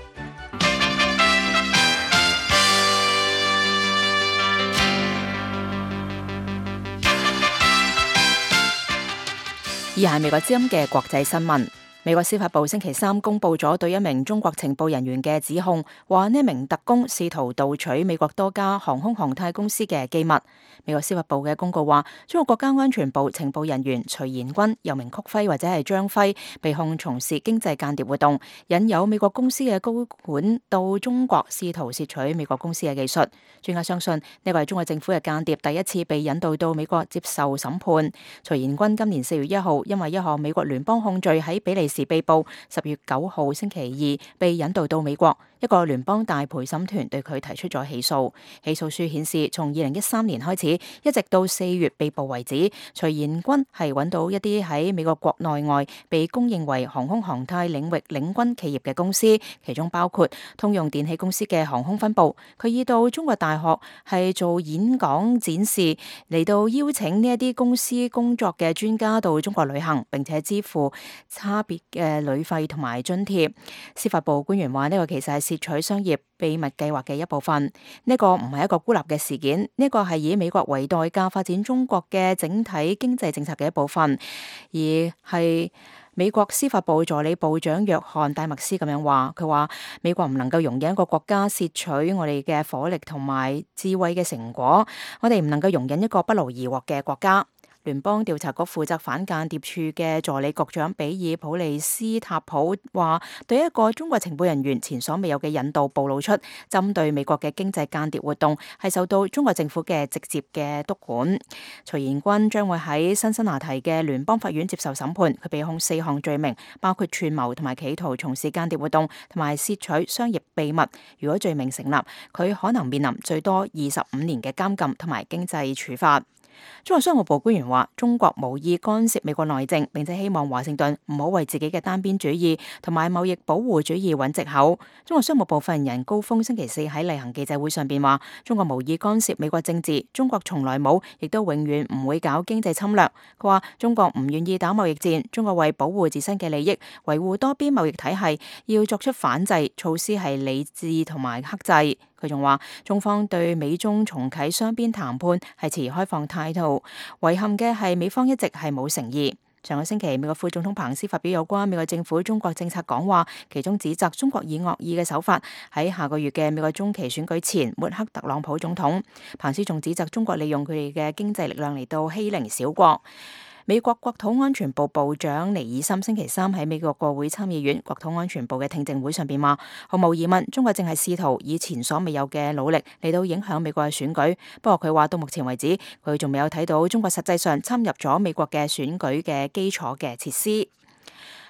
以下係美國之音嘅國際新聞。美國司法部星期三公布咗對一名中國情報人員嘅指控，話呢名特工試圖盜取美國多家航空航太公司嘅機密。美國司法部嘅公告話，中國國家安全部情報人員徐延軍，又名曲輝或者係張輝，被控從事經濟間諜活動，引誘美國公司嘅高管到中國試圖竊取美國公司嘅技術。專家相信呢個係中國政府嘅間諜第一次被引渡到美國接受審判。徐延軍今年四月一號因為一項美國聯邦控罪喺比利時被捕，十月九號星期二被引渡到美國，一個聯邦大陪審團對佢提出咗起訴。起訴書顯示，從二零一三年開始，一直到四月被捕為止，徐延軍係揾到一啲喺美國國內外被公認為航空航太領域領軍企業嘅公司，其中包括通用電氣公司嘅航空分部。佢以到中國大學係做演講展示，嚟到邀請呢一啲公司工作嘅專家到中國旅行，並且支付差別嘅旅費同埋津貼。司法部官員話，呢個其實係竊取商業秘密計劃嘅一部分，呢個唔係一個孤立嘅事件，呢個係以美國為代價發展中國嘅整體經濟政策嘅一部分，而係美國司法部助理部長約翰戴默斯咁樣話，佢話美國唔能夠容忍一個國家竊取我哋嘅火力同埋智慧嘅成果，我哋唔能夠容忍一個不勞而獲嘅國家。聯邦調查局負責反間諜處嘅助理局長比爾普利斯塔普話，對一個中國情報人員前所未有嘅引渡暴露出針對美國嘅經濟間諜活動係受到中國政府嘅直接嘅督管。徐延軍將會喺辛辛那提嘅聯邦法院接受審判，佢被控四項罪名，包括串謀同埋企圖從事間諜活動同埋竊取商業秘密。如果罪名成立，佢可能面臨最多二十五年嘅監禁同埋經濟處罰。中國商務部官員話，中國無意干涉美國內政，並且希望華盛頓唔好為自己嘅單邊主義同埋貿易保護主義揾藉口。中國商務部發言人高峰星期四喺例行記者會上邊話，中國無意干涉美國政治，中國從來冇，亦都永遠唔會搞經濟侵略。佢話中國唔願意打貿易戰，中國為保護自身嘅利益，維護多邊貿易體系，要作出反制措施係理智同埋克制。佢仲話，中方對美中重啟雙邊談判係持開放態度，遺憾嘅係美方一直係冇誠意。上個星期，美國副總統彭斯發表有關美國政府中國政策講話，其中指責中國以惡意嘅手法喺下個月嘅美國中期選舉前抹黑特朗普總統。彭斯仲指責中國利用佢哋嘅經濟力量嚟到欺凌小國。美國國土安全部部長尼爾森星期三喺美國國會參議院國土安全部嘅聽證會上邊話，毫無疑問，中國正係試圖以前所未有嘅努力嚟到影響美國嘅選舉。不過佢話到目前為止，佢仲未有睇到中國實際上侵入咗美國嘅選舉嘅基礎嘅設施。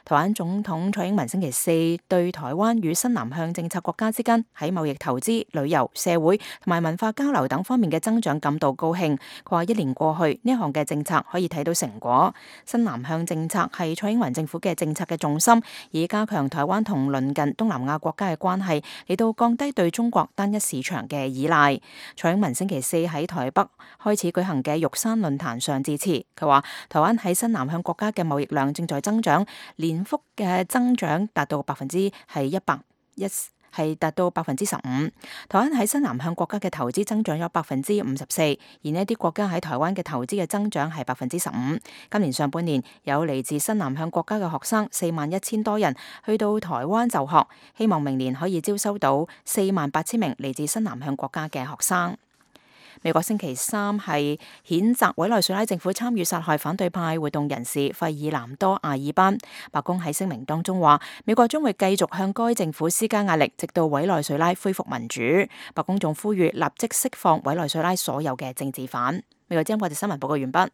台灣總統蔡英文星期四對台灣與新南向政策國家之間喺貿易、投資、旅遊、社會同埋文化交流等方面嘅增長感到高興。佢話一年過去，呢一項嘅政策可以睇到成果。新南向政策係蔡英文政府嘅政策嘅重心，以加強台灣同鄰近東南亞國家嘅關係，嚟到降低對中國單一市場嘅依賴。蔡英文星期四喺台北開始舉行嘅玉山論壇上致辭，佢話台灣喺新南向國家嘅貿易量正在增長，年幅嘅增長達到百分之係一百一係達到百分之十五。台灣喺新南向國家嘅投資增長咗百分之五十四，而呢啲國家喺台灣嘅投資嘅增長係百分之十五。今年上半年有嚟自新南向國家嘅學生四萬一千多人去到台灣就學，希望明年可以招收到四萬八千名嚟自新南向國家嘅學生。美國星期三係譴責委內瑞拉政府參與殺害反對派活動人士費爾南多·阿爾班。白宮喺聲明當中話，美國將會繼續向該政府施加壓力，直到委內瑞拉恢復民主。白宮仲呼籲立即釋放委內瑞拉所有嘅政治犯。美國之音國際新聞報告完畢。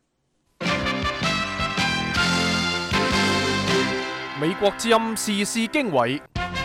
美國之音時事經緯。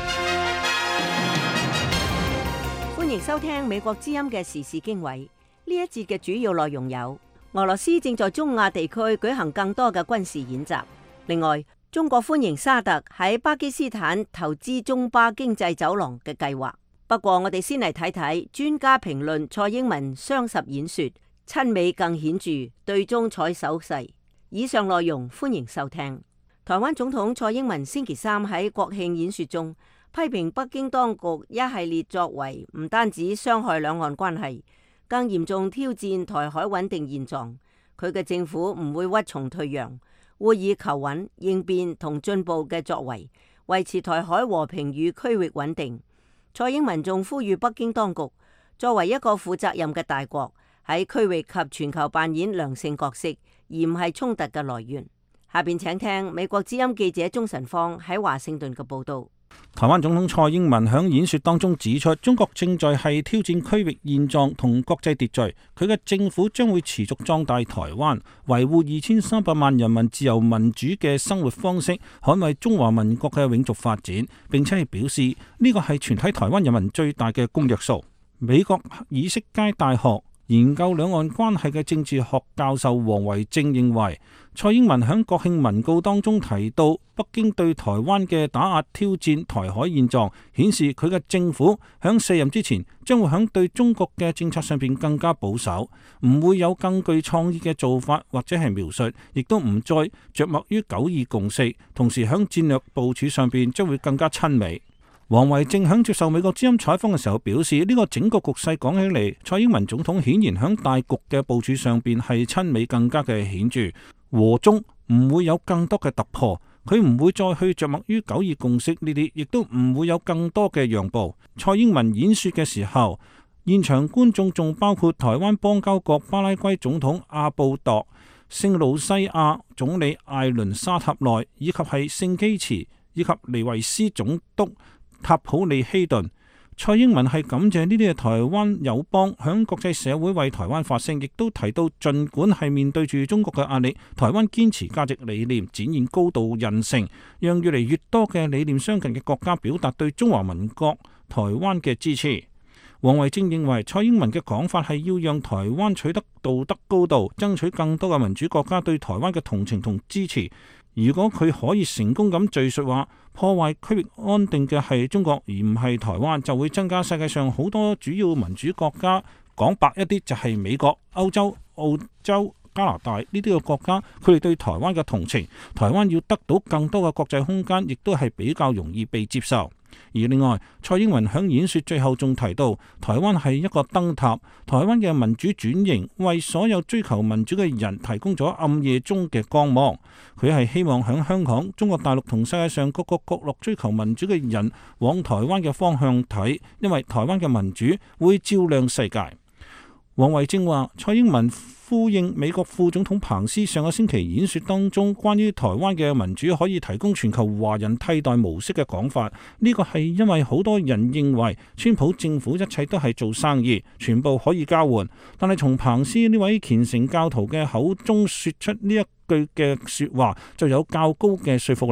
歡迎收聽美國之音嘅時事經緯。呢一節嘅主要內容有：俄羅斯正在中亞地區舉行更多嘅軍事演習。另外，中國歡迎沙特喺巴基斯坦投資中巴經濟走廊嘅計劃。不過，我哋先嚟睇睇專家評論蔡英文雙十演說，親美更顯著，對中採手勢。以上內容歡迎收聽。台灣總統蔡英文星期三喺國慶演說中批評北京當局一系列作為，唔單止傷害兩岸關係，更嚴重挑戰台海穩定現狀。佢嘅政府唔會屈從退讓，會以求穩、應變同進步嘅作為，維持台海和平與區域穩定。蔡英文仲呼籲北京當局作為一個負責任嘅大國，喺區域及全球扮演良性角色，而唔係衝突嘅來源。下邊請聽美國之音記者鍾晨芳喺華盛頓嘅報道。 台灣總統蔡英文喺演說當中指出，中國正在係挑戰區域現狀同國際秩序，佢嘅政府將會持續壯大台灣，維護二千三百萬人民自由民主嘅生活方式，捍衛中華民國嘅永續發展，並且係表示呢個係全體台灣人民最大嘅公約數。美國以色列大學研究兩岸關係嘅政治學教授王維正認為，蔡英文喺國慶文告當中提到北京對台灣嘅打壓挑戰台海現狀，顯示佢嘅政府喺卸任之前將會喺對中國嘅政策上邊更加保守，唔會有更具創意嘅做法或者係描述，亦都唔再着墨於九二共識，同時喺戰略部署上邊將會更加親美。王維正喺接受美國之音採訪嘅時候表示，呢、這個整個局勢講起嚟，蔡英文總統顯然喺大局嘅部署上邊係親美更加嘅顯著，和中唔會有更多嘅突破，佢唔會再去着墨於九二共識呢啲，亦都唔會有更多嘅讓步。蔡英文演說嘅時候，現場觀眾仲包括台灣邦交國巴拉圭總統阿布鐸、聖盧西亞總理艾倫沙塔內，以及係聖基茨以及尼維斯總督塔普利希頓。蔡英文係感謝呢啲嘅台灣友邦響國際社會為台灣發聲，亦都提到儘管係面對住中國嘅壓力，台灣堅持價值理念，展現高度韌性，讓越嚟越多嘅理念相近嘅國家表達對中華民國台灣嘅支持。王維正認為蔡英文嘅講法係要讓台灣取得道德高度，爭取更多嘅民主國家對台灣嘅同情同支持。如果佢可以成功咁敘述話，破壞區域安定嘅係中國而唔係台灣，就會增加世界上好多主要民主國家，講白一啲就係美國、歐洲、澳洲、加拿大呢啲嘅國家，佢哋對台灣嘅同情，台灣要得到更多嘅國際空間，亦都係比較容易被接受。而另外，蔡英文喺演說最後仲提到，台灣係一個燈塔，台灣嘅民主轉型為所有追求民主嘅人提供咗暗夜中嘅光芒。佢係希望喺香港、中國大陸同世界上各個角落追求民主嘅人往台灣嘅方向睇，因為台灣嘅民主會照亮世界。王維正話，蔡英文呼應美國副總統彭斯上個星期演說當中關於台灣嘅民主可以提供全球華人替代模式嘅講法，呢個係因為好多人認為川普政府一切都係做生意，全部可以交換，但係從彭斯呢位虔誠教徒嘅口中說出呢一句嘅說話就有較高嘅說服力，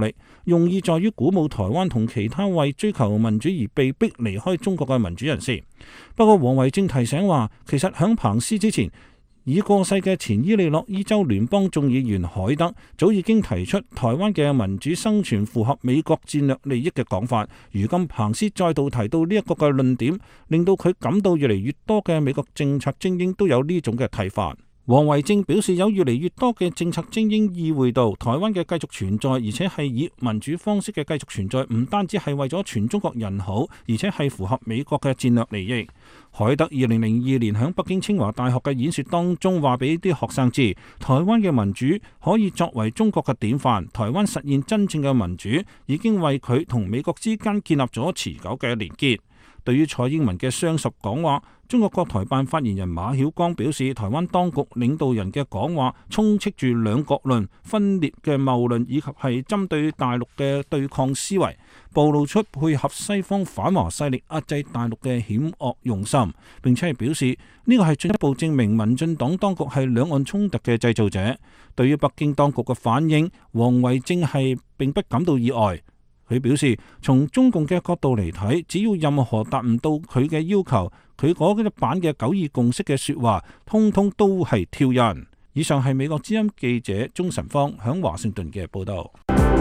用意在於鼓舞台灣同其他為追求民主而被逼離開中國嘅民主人士。不過王維正提醒話，其實響彭斯之前，已過世嘅前伊利諾伊州聯邦眾議員海德早已經提出台灣嘅民主生存符合美國戰略利益嘅講法。如今彭斯再度提到呢一個嘅論點，令到佢感到越嚟越多嘅美國政策精英都有呢種嘅睇法。王維正表示，有越嚟越多嘅政策精英意會到台灣嘅繼續存在，而且係以民主方式嘅繼續存在，唔單止係為咗全中國人好，而且係符合美國嘅戰略利益。海德二零零二年喺北京清華大學嘅演說當中話俾啲學生知，台灣嘅民主可以作為中國嘅典範，台灣實現真正嘅民主已經為佢同美國之間建立咗持久嘅連結。對於蔡英文嘅雙十講話，中國國台辦發言人馬曉光表示，台灣當局領導人嘅講話充斥住兩國論、分裂嘅謬論，以及係針對大陸嘅對抗思維，暴露出配合西方反華勢力壓制大陸嘅險惡用心，並且係表示呢個係進一步證明民進黨當局係兩岸衝突嘅製造者。對於北京當局嘅反應，王維正係並不感到意外。佢表示，從中共嘅角度嚟睇，只要任何達唔到佢嘅要求，佢嗰一版嘅九二共識嘅說話，通通都係挑釁。以上係美國之音記者鍾晨芳響華盛頓嘅報道。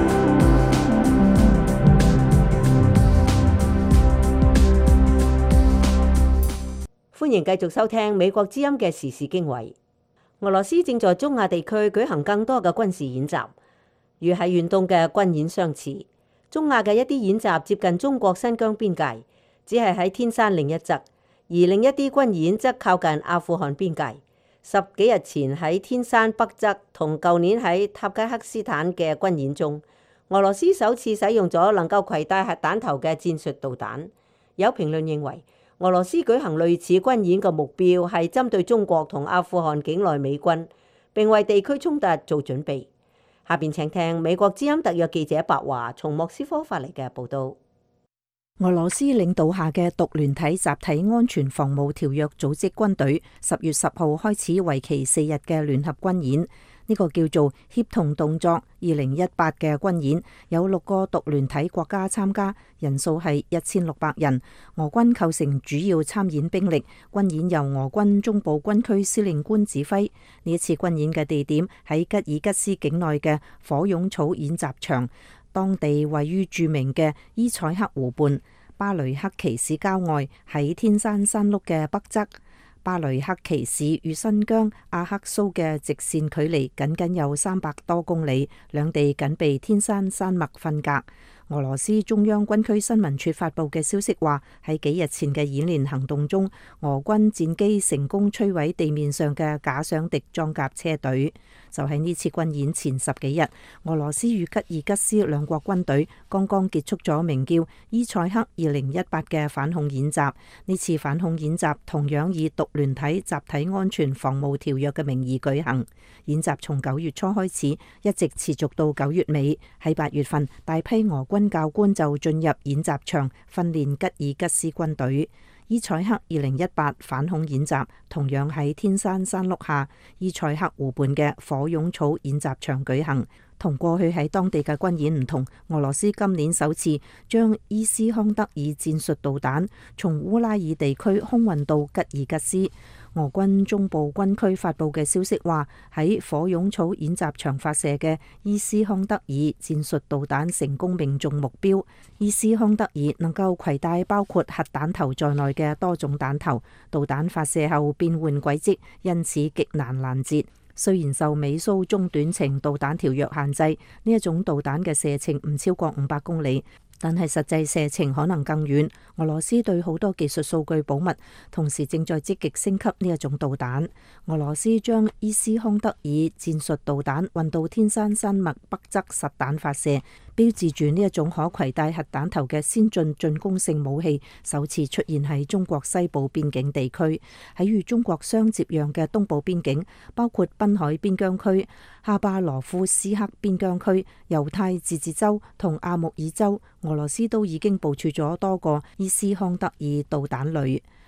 歡迎繼續收聽美國之音嘅時事經緯。俄羅斯正在中亞地區舉行更多嘅軍事演習，與喺遠東嘅軍演相似。中亞嘅一啲演習接近中國新疆邊界，只係喺天山另一側；而另一啲軍演則靠近阿富汗邊界。十幾日前喺天山北側同舊年喺塔吉克斯坦嘅軍演中，俄羅斯首次使用咗能夠攜帶核彈頭嘅戰術導彈。有評論認為，俄羅斯舉行類似軍演嘅目標係針對中國同阿富汗境內美軍，並為地區衝突做準備。下邊請聽美國之音特約記者白華從莫斯科發嚟嘅報道。 俄羅斯領導下嘅獨聯體集體安全防務條約組織軍隊十月十號開始為期四日嘅聯合軍演，呢個叫做協同動作二零一八嘅軍演，有六個獨聯體國家參加，人數係一千六百人。俄軍構成主要參演兵力，軍演由俄軍中部軍區司令官指揮。呢一次軍演嘅地點喺吉爾吉斯境內嘅火湧草演習場，當地位於著名嘅伊采克湖畔，巴雷克奇市郊外，喺天山山麓嘅北側。巴雷克奇市與新疆阿克蘇嘅直線距離僅僅有三百多公里，兩地僅被天山山脈分隔。俄羅斯中央軍區新聞處發布嘅消息話，喺幾日前嘅演練行動中，俄軍戰機成功摧毀地面上嘅假想敵裝甲車隊。就喺呢次軍演前十幾日，俄羅斯與吉爾吉斯兩國軍隊剛剛結束咗名叫伊塞克二零一八嘅反恐演習。呢次反恐演習同樣以獨聯體集體安全防務條約嘅名義舉行。演習從九月初開始，一直持續到九月尾。喺八月份，大批俄軍教官就進入演習場訓練吉爾吉斯軍隊。伊采克二零一八反恐演習同樣喺天山山麓下伊采克湖畔嘅火湧草演習場舉行。同過去喺當地嘅軍演唔同，俄羅斯今年首次將伊斯康德爾戰術導彈從烏拉爾地區空運到吉爾吉斯。俄軍中部軍區發布嘅消息話，喺火湧草演習場發射嘅伊斯康德爾戰術導彈成功命中目標。伊斯康德爾能夠攜帶包括核彈頭在內嘅多種彈頭，導彈發射後變換軌跡，因此極難攔截。雖然受美蘇中短程導彈條約限制，呢一種導彈嘅射程唔超過五百公里，但係實際射程可能更遠。俄羅斯對好多技術數據保密，同時正在積極升級呢一種導彈。俄羅斯將伊斯康德爾戰術導彈運到天山山脈北側實彈發射，標誌住呢一種可攜帶核彈頭嘅先進進攻性武器首次出現喺中國西部邊境地區。喺與中國相接壤嘅東部邊境，包括濱海邊疆區、哈巴羅夫斯克邊疆區、猶太自治州同阿穆爾州，俄羅斯都已經部署咗多個伊斯康德爾導彈旅。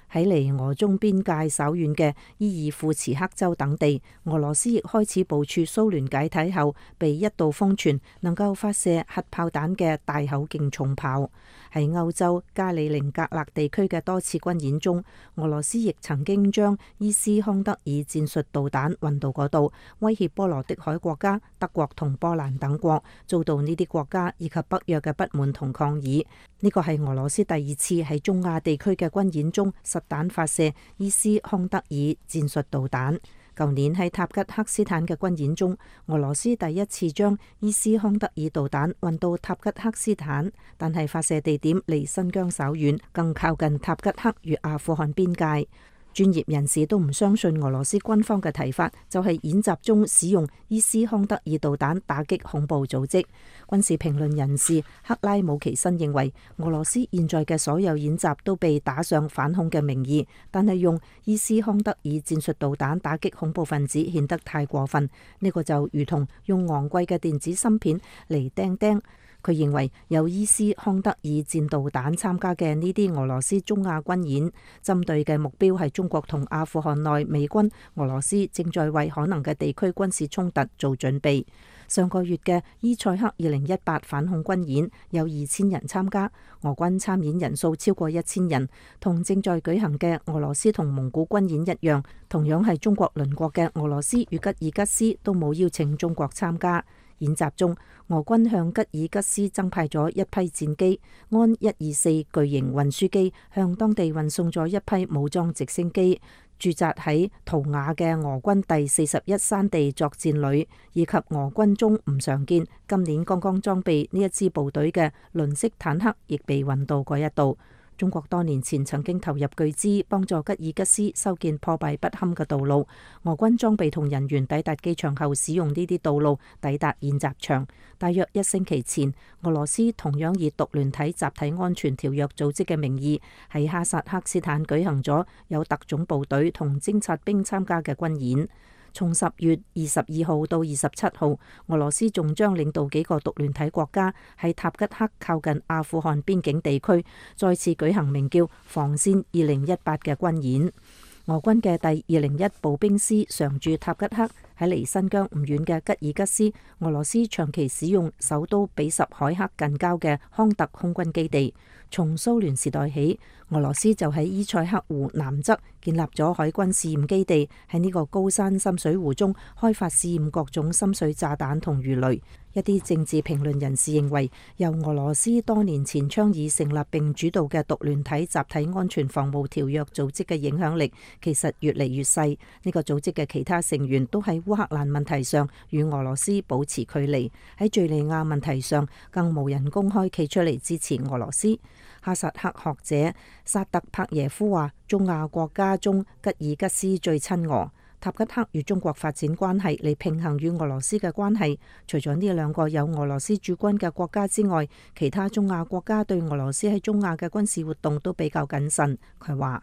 喺離俄中邊界稍遠嘅伊爾庫茨克州等地，俄羅斯亦開始部署蘇聯解體後被一度瘋傳能夠發射核炮彈嘅大口徑重炮。喺歐洲加里寧格勒地區嘅多次軍演中，俄羅斯亦曾經將伊斯康德爾戰術導彈運到嗰度，威脅波羅的海國家德國同波蘭等國，遭到呢啲國家以及北約嘅不滿同抗議。呢個係俄羅斯第二次喺中亞地區嘅軍演中實彈發射伊斯康德爾戰術導彈。舊年喺塔吉克斯坦嘅軍演中，俄羅斯第一次將伊斯康德爾導彈運到塔吉克斯坦，但係發射地點離新疆稍遠，更靠近塔吉克與阿富汗邊界。專業人士都唔相信俄羅斯軍方嘅提法，就係演習中使用伊斯康德爾導彈打擊恐怖組織。軍事評論人士克拉姆奇申認為，俄羅斯現在嘅所有演習都被打上反恐嘅名義，但係用伊斯康德爾戰術導彈打擊恐怖分子顯得太過分。呢個就如同用昂貴嘅電子芯片嚟釘釘。佢認為有伊斯康德爾戰導彈參加嘅呢啲俄羅斯中亞軍演，針對嘅目標係中國同阿富汗內美軍。俄羅斯正在為可能嘅地區軍事衝突做準備。上個月嘅伊塞克二零一八反恐軍演有二千人參加，俄軍參演人數超過一千人，同正在舉行嘅俄羅斯同蒙古軍演一樣，同樣係中國鄰國嘅俄羅斯與吉爾吉斯都冇邀請中國參加。演習中，俄軍向吉爾吉斯增派咗一批戰機，安一二四巨型運輸機向當地運送咗一批武裝直升機。駐紮喺圖瓦嘅俄軍第四十一山地作戰旅，以及俄軍中唔常見、今年剛剛裝備呢一支部隊嘅輪式坦克，亦被運到嗰一度。中國多年前曾經投入巨資幫助吉爾吉斯修建破敗不堪嘅道路。俄軍裝備同人員抵達機場後，使用呢啲道路抵達演習場。大約一星期前，俄羅斯同樣以獨聯體集體安全條約組織嘅名義，喺哈薩克斯坦舉行咗有特種部隊同偵察兵參加嘅軍演。從十月二十二號到二十七號，俄羅斯仲將領導幾個獨聯體國家喺塔吉克靠近阿富汗邊境地區再次舉行名叫防線二零一八嘅軍演。俄軍嘅第二零一步兵師常駐塔吉克，喺離新疆唔遠嘅吉爾吉斯，俄羅斯長期使用首都比什凱克近郊嘅康特空軍基地。從蘇聯時代起，俄羅斯就喺伊塞克湖南側建立咗海軍試驗基地，喺呢個高山深水湖中開發試驗各種深水炸彈同魚雷。一啲政治評論人士認為，由俄羅斯多年前倡議成立並主導嘅獨聯體集體安全防務條約組織嘅影響力，其實越嚟越細。呢個組織嘅其他成員都喺烏克蘭問題上與俄羅斯保持距離，喺敘利亞問題上更無人公開企出嚟支持俄羅斯。哈薩克學者薩特帕耶夫話：中亞國家中吉爾吉斯最親俄。塔吉克與中國發展關係嚟平衡與俄羅斯嘅關係。除咗呢兩個有俄羅斯駐軍嘅國家之外，其他中亞國家對俄羅斯喺中亞嘅軍事活動都比較謹慎。佢話：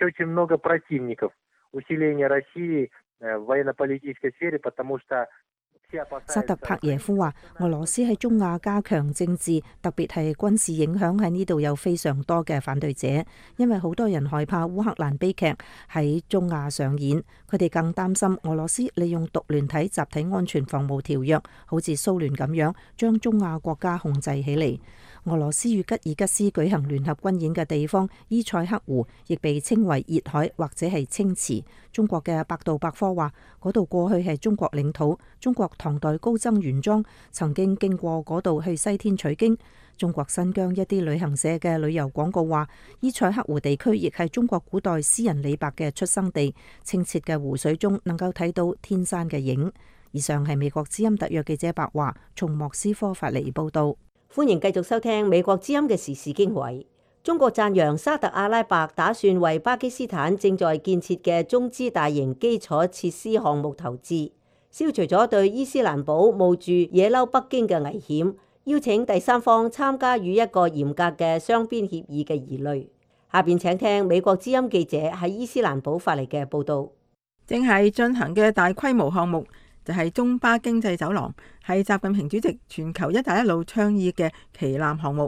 薩特帕耶夫話：俄羅斯喺中亞加強政治，特別係軍事影響，喺呢度有非常多嘅反對者，因為好多人害怕烏克蘭悲劇喺中亞上演，佢哋更擔心俄羅斯利用獨聯體集體安全防務條約，好似蘇聯咁樣將中亞國家控制起嚟。俄羅斯與吉爾吉斯舉行聯合軍演嘅地方伊塞克湖，亦被稱為熱海或者係青池。中國嘅百度百科話，嗰度過去係中國領土，中國唐代高僧玄奘曾經經過嗰度去西天取經。中國新疆一啲旅行社嘅旅遊廣告話，伊塞克湖地區亦係中國古代詩人李白嘅出生地，清澈嘅湖水中能夠睇到天山嘅影。以上係美國之音特約記者白華從莫斯科發嚟報道。 歡迎繼續收聽美國之音嘅時事經緯。中國讚揚沙特阿拉伯打算為巴基斯坦正在建設嘅中資大型基礎設施項目投資，消除咗對伊斯蘭堡冒住惹嬲北京嘅危險，邀請第三方參加與一個嚴格嘅雙邊協議嘅疑慮。下邊請聽美國之音記者喺伊斯蘭堡發嚟嘅報道。 正係進行嘅大規模項目就係中巴經濟走廊，係習近平主席全球一帶一路倡議嘅旗艦項目。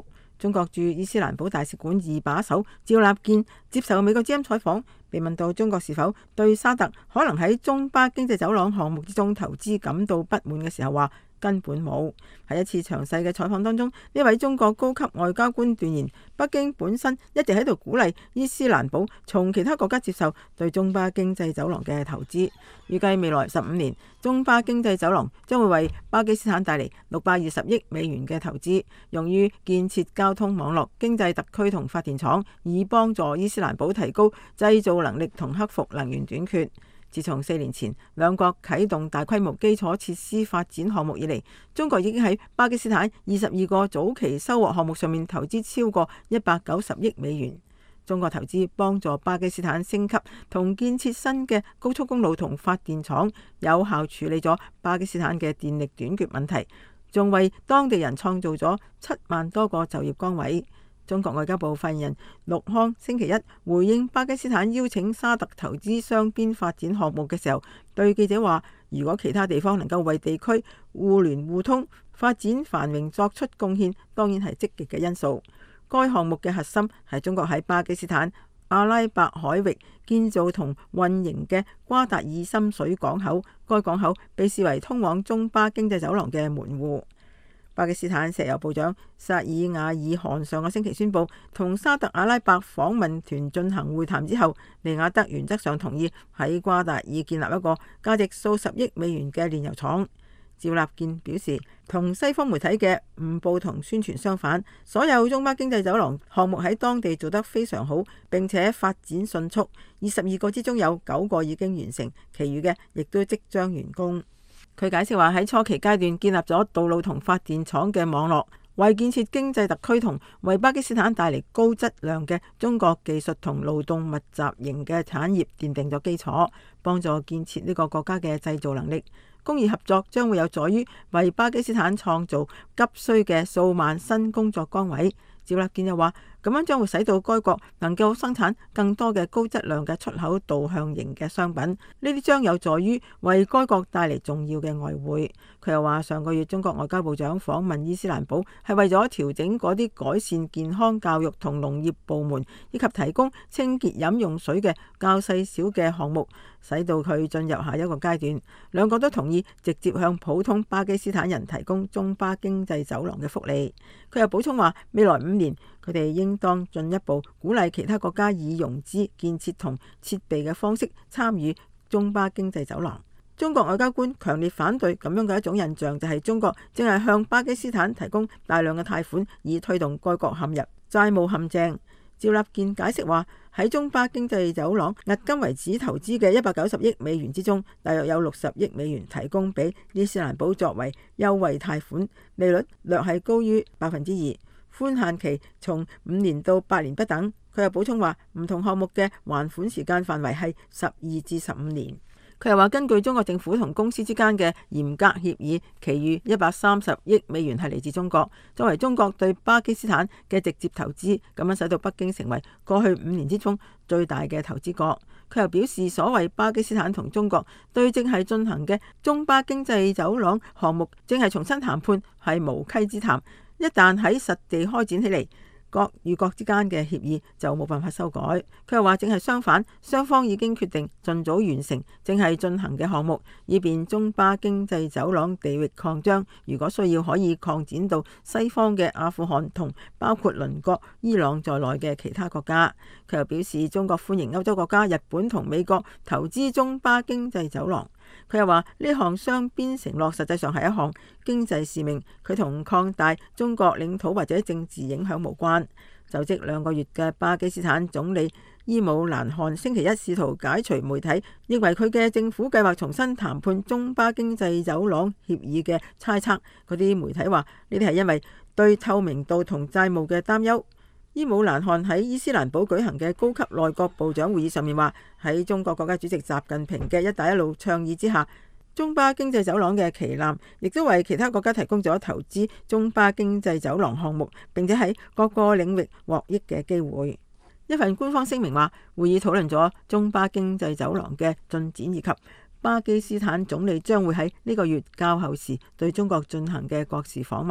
中國駐伊斯蘭堡大使館二把手趙立堅接受美國之音採訪，被問到中國是否對沙特可能喺中巴經濟走廊項目之中投資感到不滿嘅時候，話根本冇。喺一次詳細嘅採訪當中，呢位中國高級外交官斷言，北京本身一直喺度鼓勵伊斯蘭堡從其他國家接受對中巴經濟走廊嘅投資。預計未來十五年，中巴經濟走廊將會為巴基斯坦帶嚟六百二十億美元嘅投資，用於建設交通網絡、經濟特區同發電廠，以幫助伊斯蘭堡提高製造能力同克服能源短缺。自從四年前兩國啟動大規模基礎設施發展項目以嚟，中國已經喺巴基斯坦二十二個早期收穫項目上面投資超過一百九十億美元。中國投資幫助巴基斯坦升級同建設新嘅高速公路同發電廠，有效處理咗巴基斯坦嘅電力短缺問題，仲為當地人創造咗七萬多個就業崗位。中國外交部發言人陸康星期一回應巴基斯坦邀請沙特投資雙邊發展項目嘅時候，對記者話：如果其他地方能夠為地區互聯互通、發展繁榮作出貢獻，當然係積極嘅因素。該項目嘅核心係中國喺巴基斯坦阿拉伯海域建造同運營嘅瓜達爾深水港口，該港口被視為通往中巴經濟走廊嘅門戶。巴基斯坦石油部長薩爾瓦爾汗上個星期宣布同沙特阿拉伯訪問團進行會談之後，利雅德原則上同意喺瓜達爾建立一個價值數十億美元嘅煉油廠。趙立堅表示，同西方媒體嘅誤報同宣傳相反，所有中巴經濟走廊項目喺當地做得非常好，並且發展迅速。二十二個之中有九個已經完成，其餘嘅亦都即將完工。佢解釋話，喺初期階段建立咗道路同發電廠嘅網絡，為建設經濟特區同為巴基斯坦帶嚟高質量嘅中國技術同勞動密集型嘅產業奠定咗基礎，幫助建設呢個國家嘅製造能力。工業合作將會有助於為巴基斯坦創造急需嘅數萬新工作崗位。趙立堅又話，咁樣將會使到該國能夠生產更多嘅高質量嘅出口導向型嘅商品，呢啲將有助於為該國帶嚟重要嘅外匯。佢又話，上個月中國外交部長訪問伊斯蘭堡係為咗調整嗰啲改善健康教育同農業部門以及提供清潔飲用水嘅較細小嘅項目，使到佢進入下一個階段。兩個都同意直接向普通巴基斯坦人提供中巴經濟走廊嘅福利。佢又補充話，未來五年佢哋應當進一步鼓勵其他國家以融資、建設同設備嘅方式參與中巴經濟走廊。中國外交官強烈反對咁樣嘅一種印象，就係中國正係向巴基斯坦提供大量嘅貸款，以推動該國陷入債務陷阱。趙立堅解釋話，喺中巴經濟走廊迄今為止投資嘅一百九十億美元之中，大約有六十億美元提供俾伊斯蘭堡作為優惠貸款，利率略係高於百分之二，寬限期從五年到八年不等。佢又補充話，唔同項目嘅還款時間範圍係十二至十五年。佢又話，根據中國政府同公司之間嘅嚴格協議，其餘一百三十億美元係嚟自中國，作為中國對巴基斯坦嘅直接投資，咁樣使到北京成為過去五年之中最大嘅投資國。佢又表示，所謂巴基斯坦同中國對正係進行嘅中巴經濟走廊項目正係重新談判，係無稽之談。一旦喺實地開展起嚟，國與國之間嘅協議就冇辦法修改。佢又話，正係相反，雙方已經決定盡早完成正係進行嘅項目，以便中巴經濟走廊地域擴張。如果需要，可以擴展到西方嘅阿富汗同包括鄰國伊朗在內嘅其他國家。佢又表示，中國歡迎歐洲國家、日本同美國投資中巴經濟走廊。佢又話，呢項雙邊承諾實際上係一項經濟使命，佢同擴大中國領土或者政治影響無關。就職兩個月嘅巴基斯坦總理伊姆蘭汗星期一試圖解除媒體認為佢嘅政府計劃重新談判中巴經濟走廊協議嘅猜測。嗰啲媒體話，呢啲係因為對透明度同債務嘅擔憂。伊姆蘭汗喺伊斯蘭堡舉行嘅高級內閣部長會議上面話，喺中國國家主席習近平嘅一帶一路倡議之下，中巴經濟走廊嘅旗艦亦都為其他國家提供咗投資中巴經濟走廊項目，並且喺各個領域獲益嘅機會。一份官方聲明話，會議討論咗中巴經濟走廊嘅進展，以及巴基斯坦總理將會喺呢個月較後時對中國進行嘅國事訪問。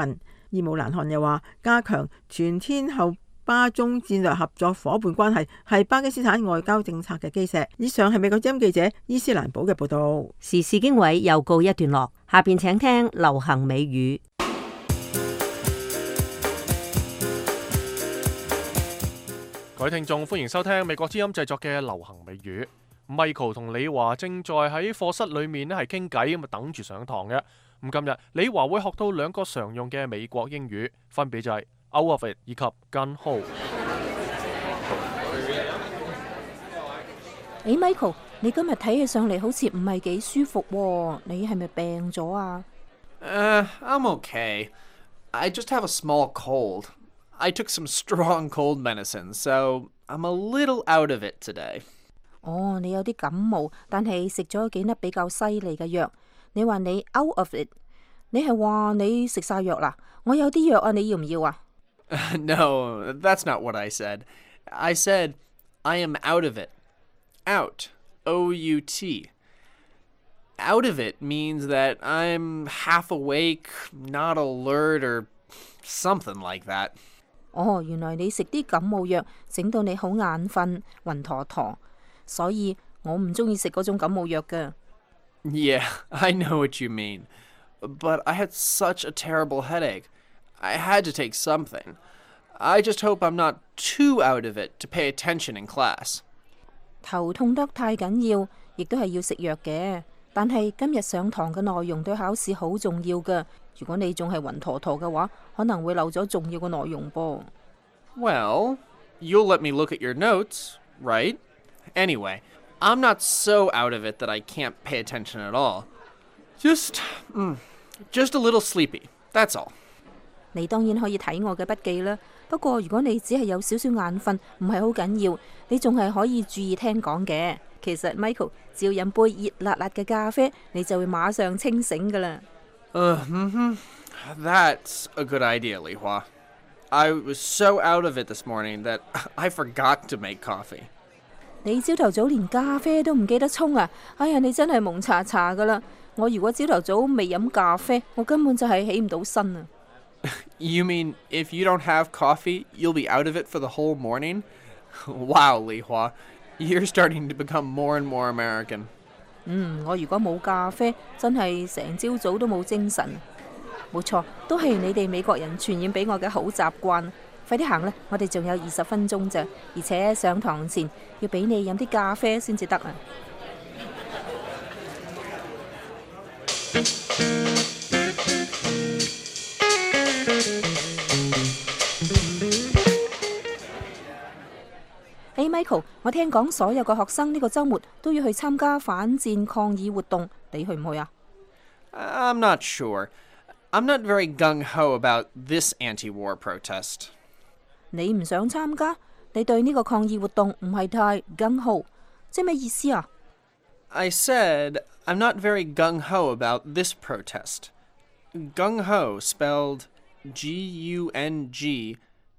伊姆蘭汗又話，加強全天候巴中戰略合作伙伴關係係巴基斯坦外交政策嘅基石。以上係美國之音記者伊斯蘭堡嘅報道。 時事經緯又告一段落，下邊請聽流行美語。 各位聽眾，歡迎收聽美國之音製作嘅流行美語。Michael 同李華正在喺課室裏面咧係傾偈，咁啊等住上堂嘅。咁今日李華會學到兩個常用嘅美國英語，分別就係 out of it 以及 gung ho。 誒 Michael， 你今日睇起上嚟好似唔係幾舒服喎，你係咪病咗啊 ？Uh, I'm okay. I just have a small cold. I took some strong cold medicine, so I'm a little out of it today. 哦，你有啲感冒，但係食咗幾粒比較犀利嘅藥。你話你 out of it， 你係話你食晒藥啦？我有啲藥啊，你要唔要啊 ？No, that's not what I said. I said I am out of it. Out, O U T. Out of it means that I'm half awake, not alert, or something like that. 哦，原來你食啲感冒藥，整到你好眼瞓、暈陀陀，所以我唔中意食嗰種感冒藥㗎。 Yeah, I know what you mean. But I had such a terrible headache. I had to take something. I just hope I'm not too out of it to pay attention in class. 頭痛得太緊要，亦都係要食藥嘅。但係今日上堂嘅內容對考試好重要㗎。如果你仲係暈陀陀嘅話，可能會漏咗重要嘅內容噃。 Well, you'll let me look at your notes, right? Anyway, I'm not so out of it that I can't pay attention at all. Just, mm, just a little sleepy, that's all. 你當然可以睇我嘅筆記啦。不過如果你只係有少少眼瞓，唔係好緊要，你仲係可以注意聽講嘅。其實 Michael 只要飲杯熱辣辣嘅咖啡，你就會馬上清醒噶啦。 Uh, mm-hmm. That's a good idea, Li Hua. I was so out of it this morning that I forgot to make coffee. 你朝頭早連咖啡都唔記得沖啊！哎呀，你真係蒙查查噶啦！我如果朝頭早未飲咖啡，我根本就係起唔到身啊！ You mean if you don't have coffee, you'll be out of it for the whole morning? Wow, Li Hua, you're starting to become more and more American. 嗯，我如果冇咖啡，真係成朝早都冇精神。冇錯，都係你哋美國人傳染俾我嘅好習慣。快啲行啦，我哋仲有二十分鐘咋，而且上堂前要俾你飲啲咖啡先至得啊！Hey Michael， 我聽講所有嘅學生呢個週末都要去參加反戰抗議活動，你去唔去啊？ I'm not sure. I'm not very gung-ho about this anti-war protest. 你唔想參加？你對呢個抗議活動唔係太 gung-ho， 即係咩意思啊？ I said I'm not very gung-ho about this protest. Gung-ho spelled G U N G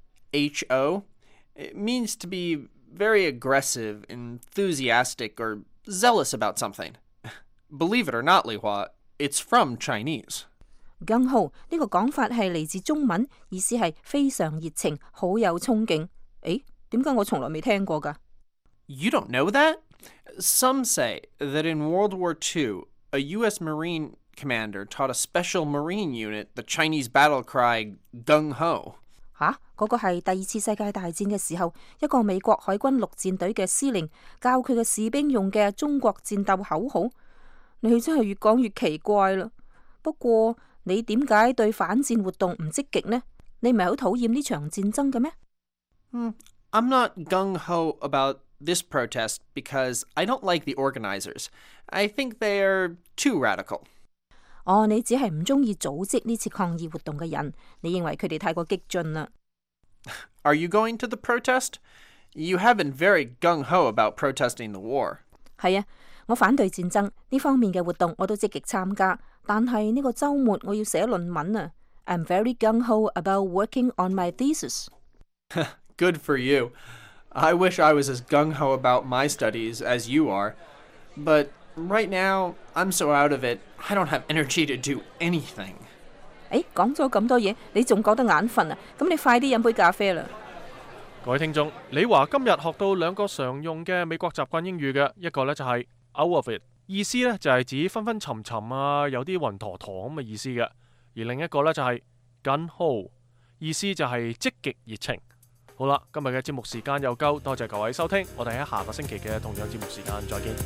H O. It means to be very aggressive, enthusiastic, or zealous about something. Believe it or not, Li Hua, it's from Chinese. gung-ho 呢個講法係嚟自中文，意思係非常熱情，好有衝勁。誒，點解我從來未聽過㗎？ You don't know that? Some say that in World War Two, a U S Marine commander taught a special Marine unit the Chinese battle cry gung-ho. 吓，嗰個係第二次世界大戰嘅時候，一個美國海軍陸戰隊嘅司令教佢嘅士兵用嘅中國戰鬥口號。你真係越講越奇怪啦。不過你點解對反戰活動唔積極呢？你唔係好討厭呢場戰爭嘅咩？ Hmm, I'm not gung-ho about this protest because I don't like the organizers. I think they are too radical. 哦，你只係唔中意組織呢次抗議活動嘅人，你認為佢哋太過激進啦。 Are you going to the protest? You have been very gung-ho about protesting the war. 係啊，我反對戰爭呢方面嘅活動我都積極參加，但係呢個週末我要寫論文啊。I'm very gung-ho about working on my thesis. Good for you. I wish I was as gung-ho about my studies as you are. But right now, I'm so out of it, I don't have energy to do anything. 誒，講咗咁多嘢，你仲覺得眼瞓啊？咁你快啲飲杯咖啡啦！ 各位聽眾，李華今日學到兩個常用嘅美國習慣英語嘅，一個呢就係 out of it， 意思呢就係指昏昏沉沉啊，有啲暈陀陀咁嘅意思嘅；而另一個呢就係 gung ho， 意思就係積極熱情。好啦，今日嘅節目時間又夠，多謝各位收聽，我哋喺下個星期嘅同樣節目時間再見。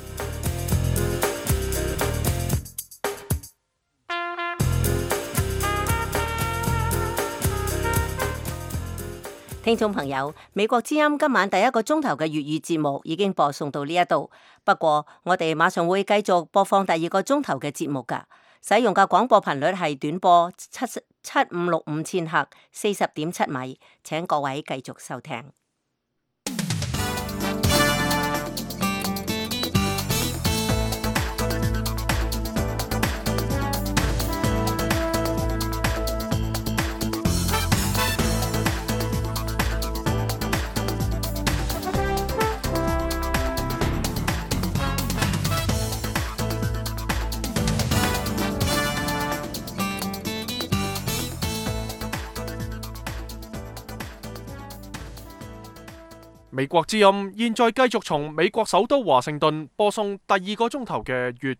聽眾朋友，美國之音今晚第一個鐘頭嘅粵語節目已經播送到呢一度，不過我哋馬上會繼續播放第二個鐘頭嘅節目㗎。使用嘅廣播頻率係短波七七五六五千赫，四十點七米，請各位繼續收聽。 美國之音現在繼續從美國首都華盛頓播送第二個鐘頭嘅粵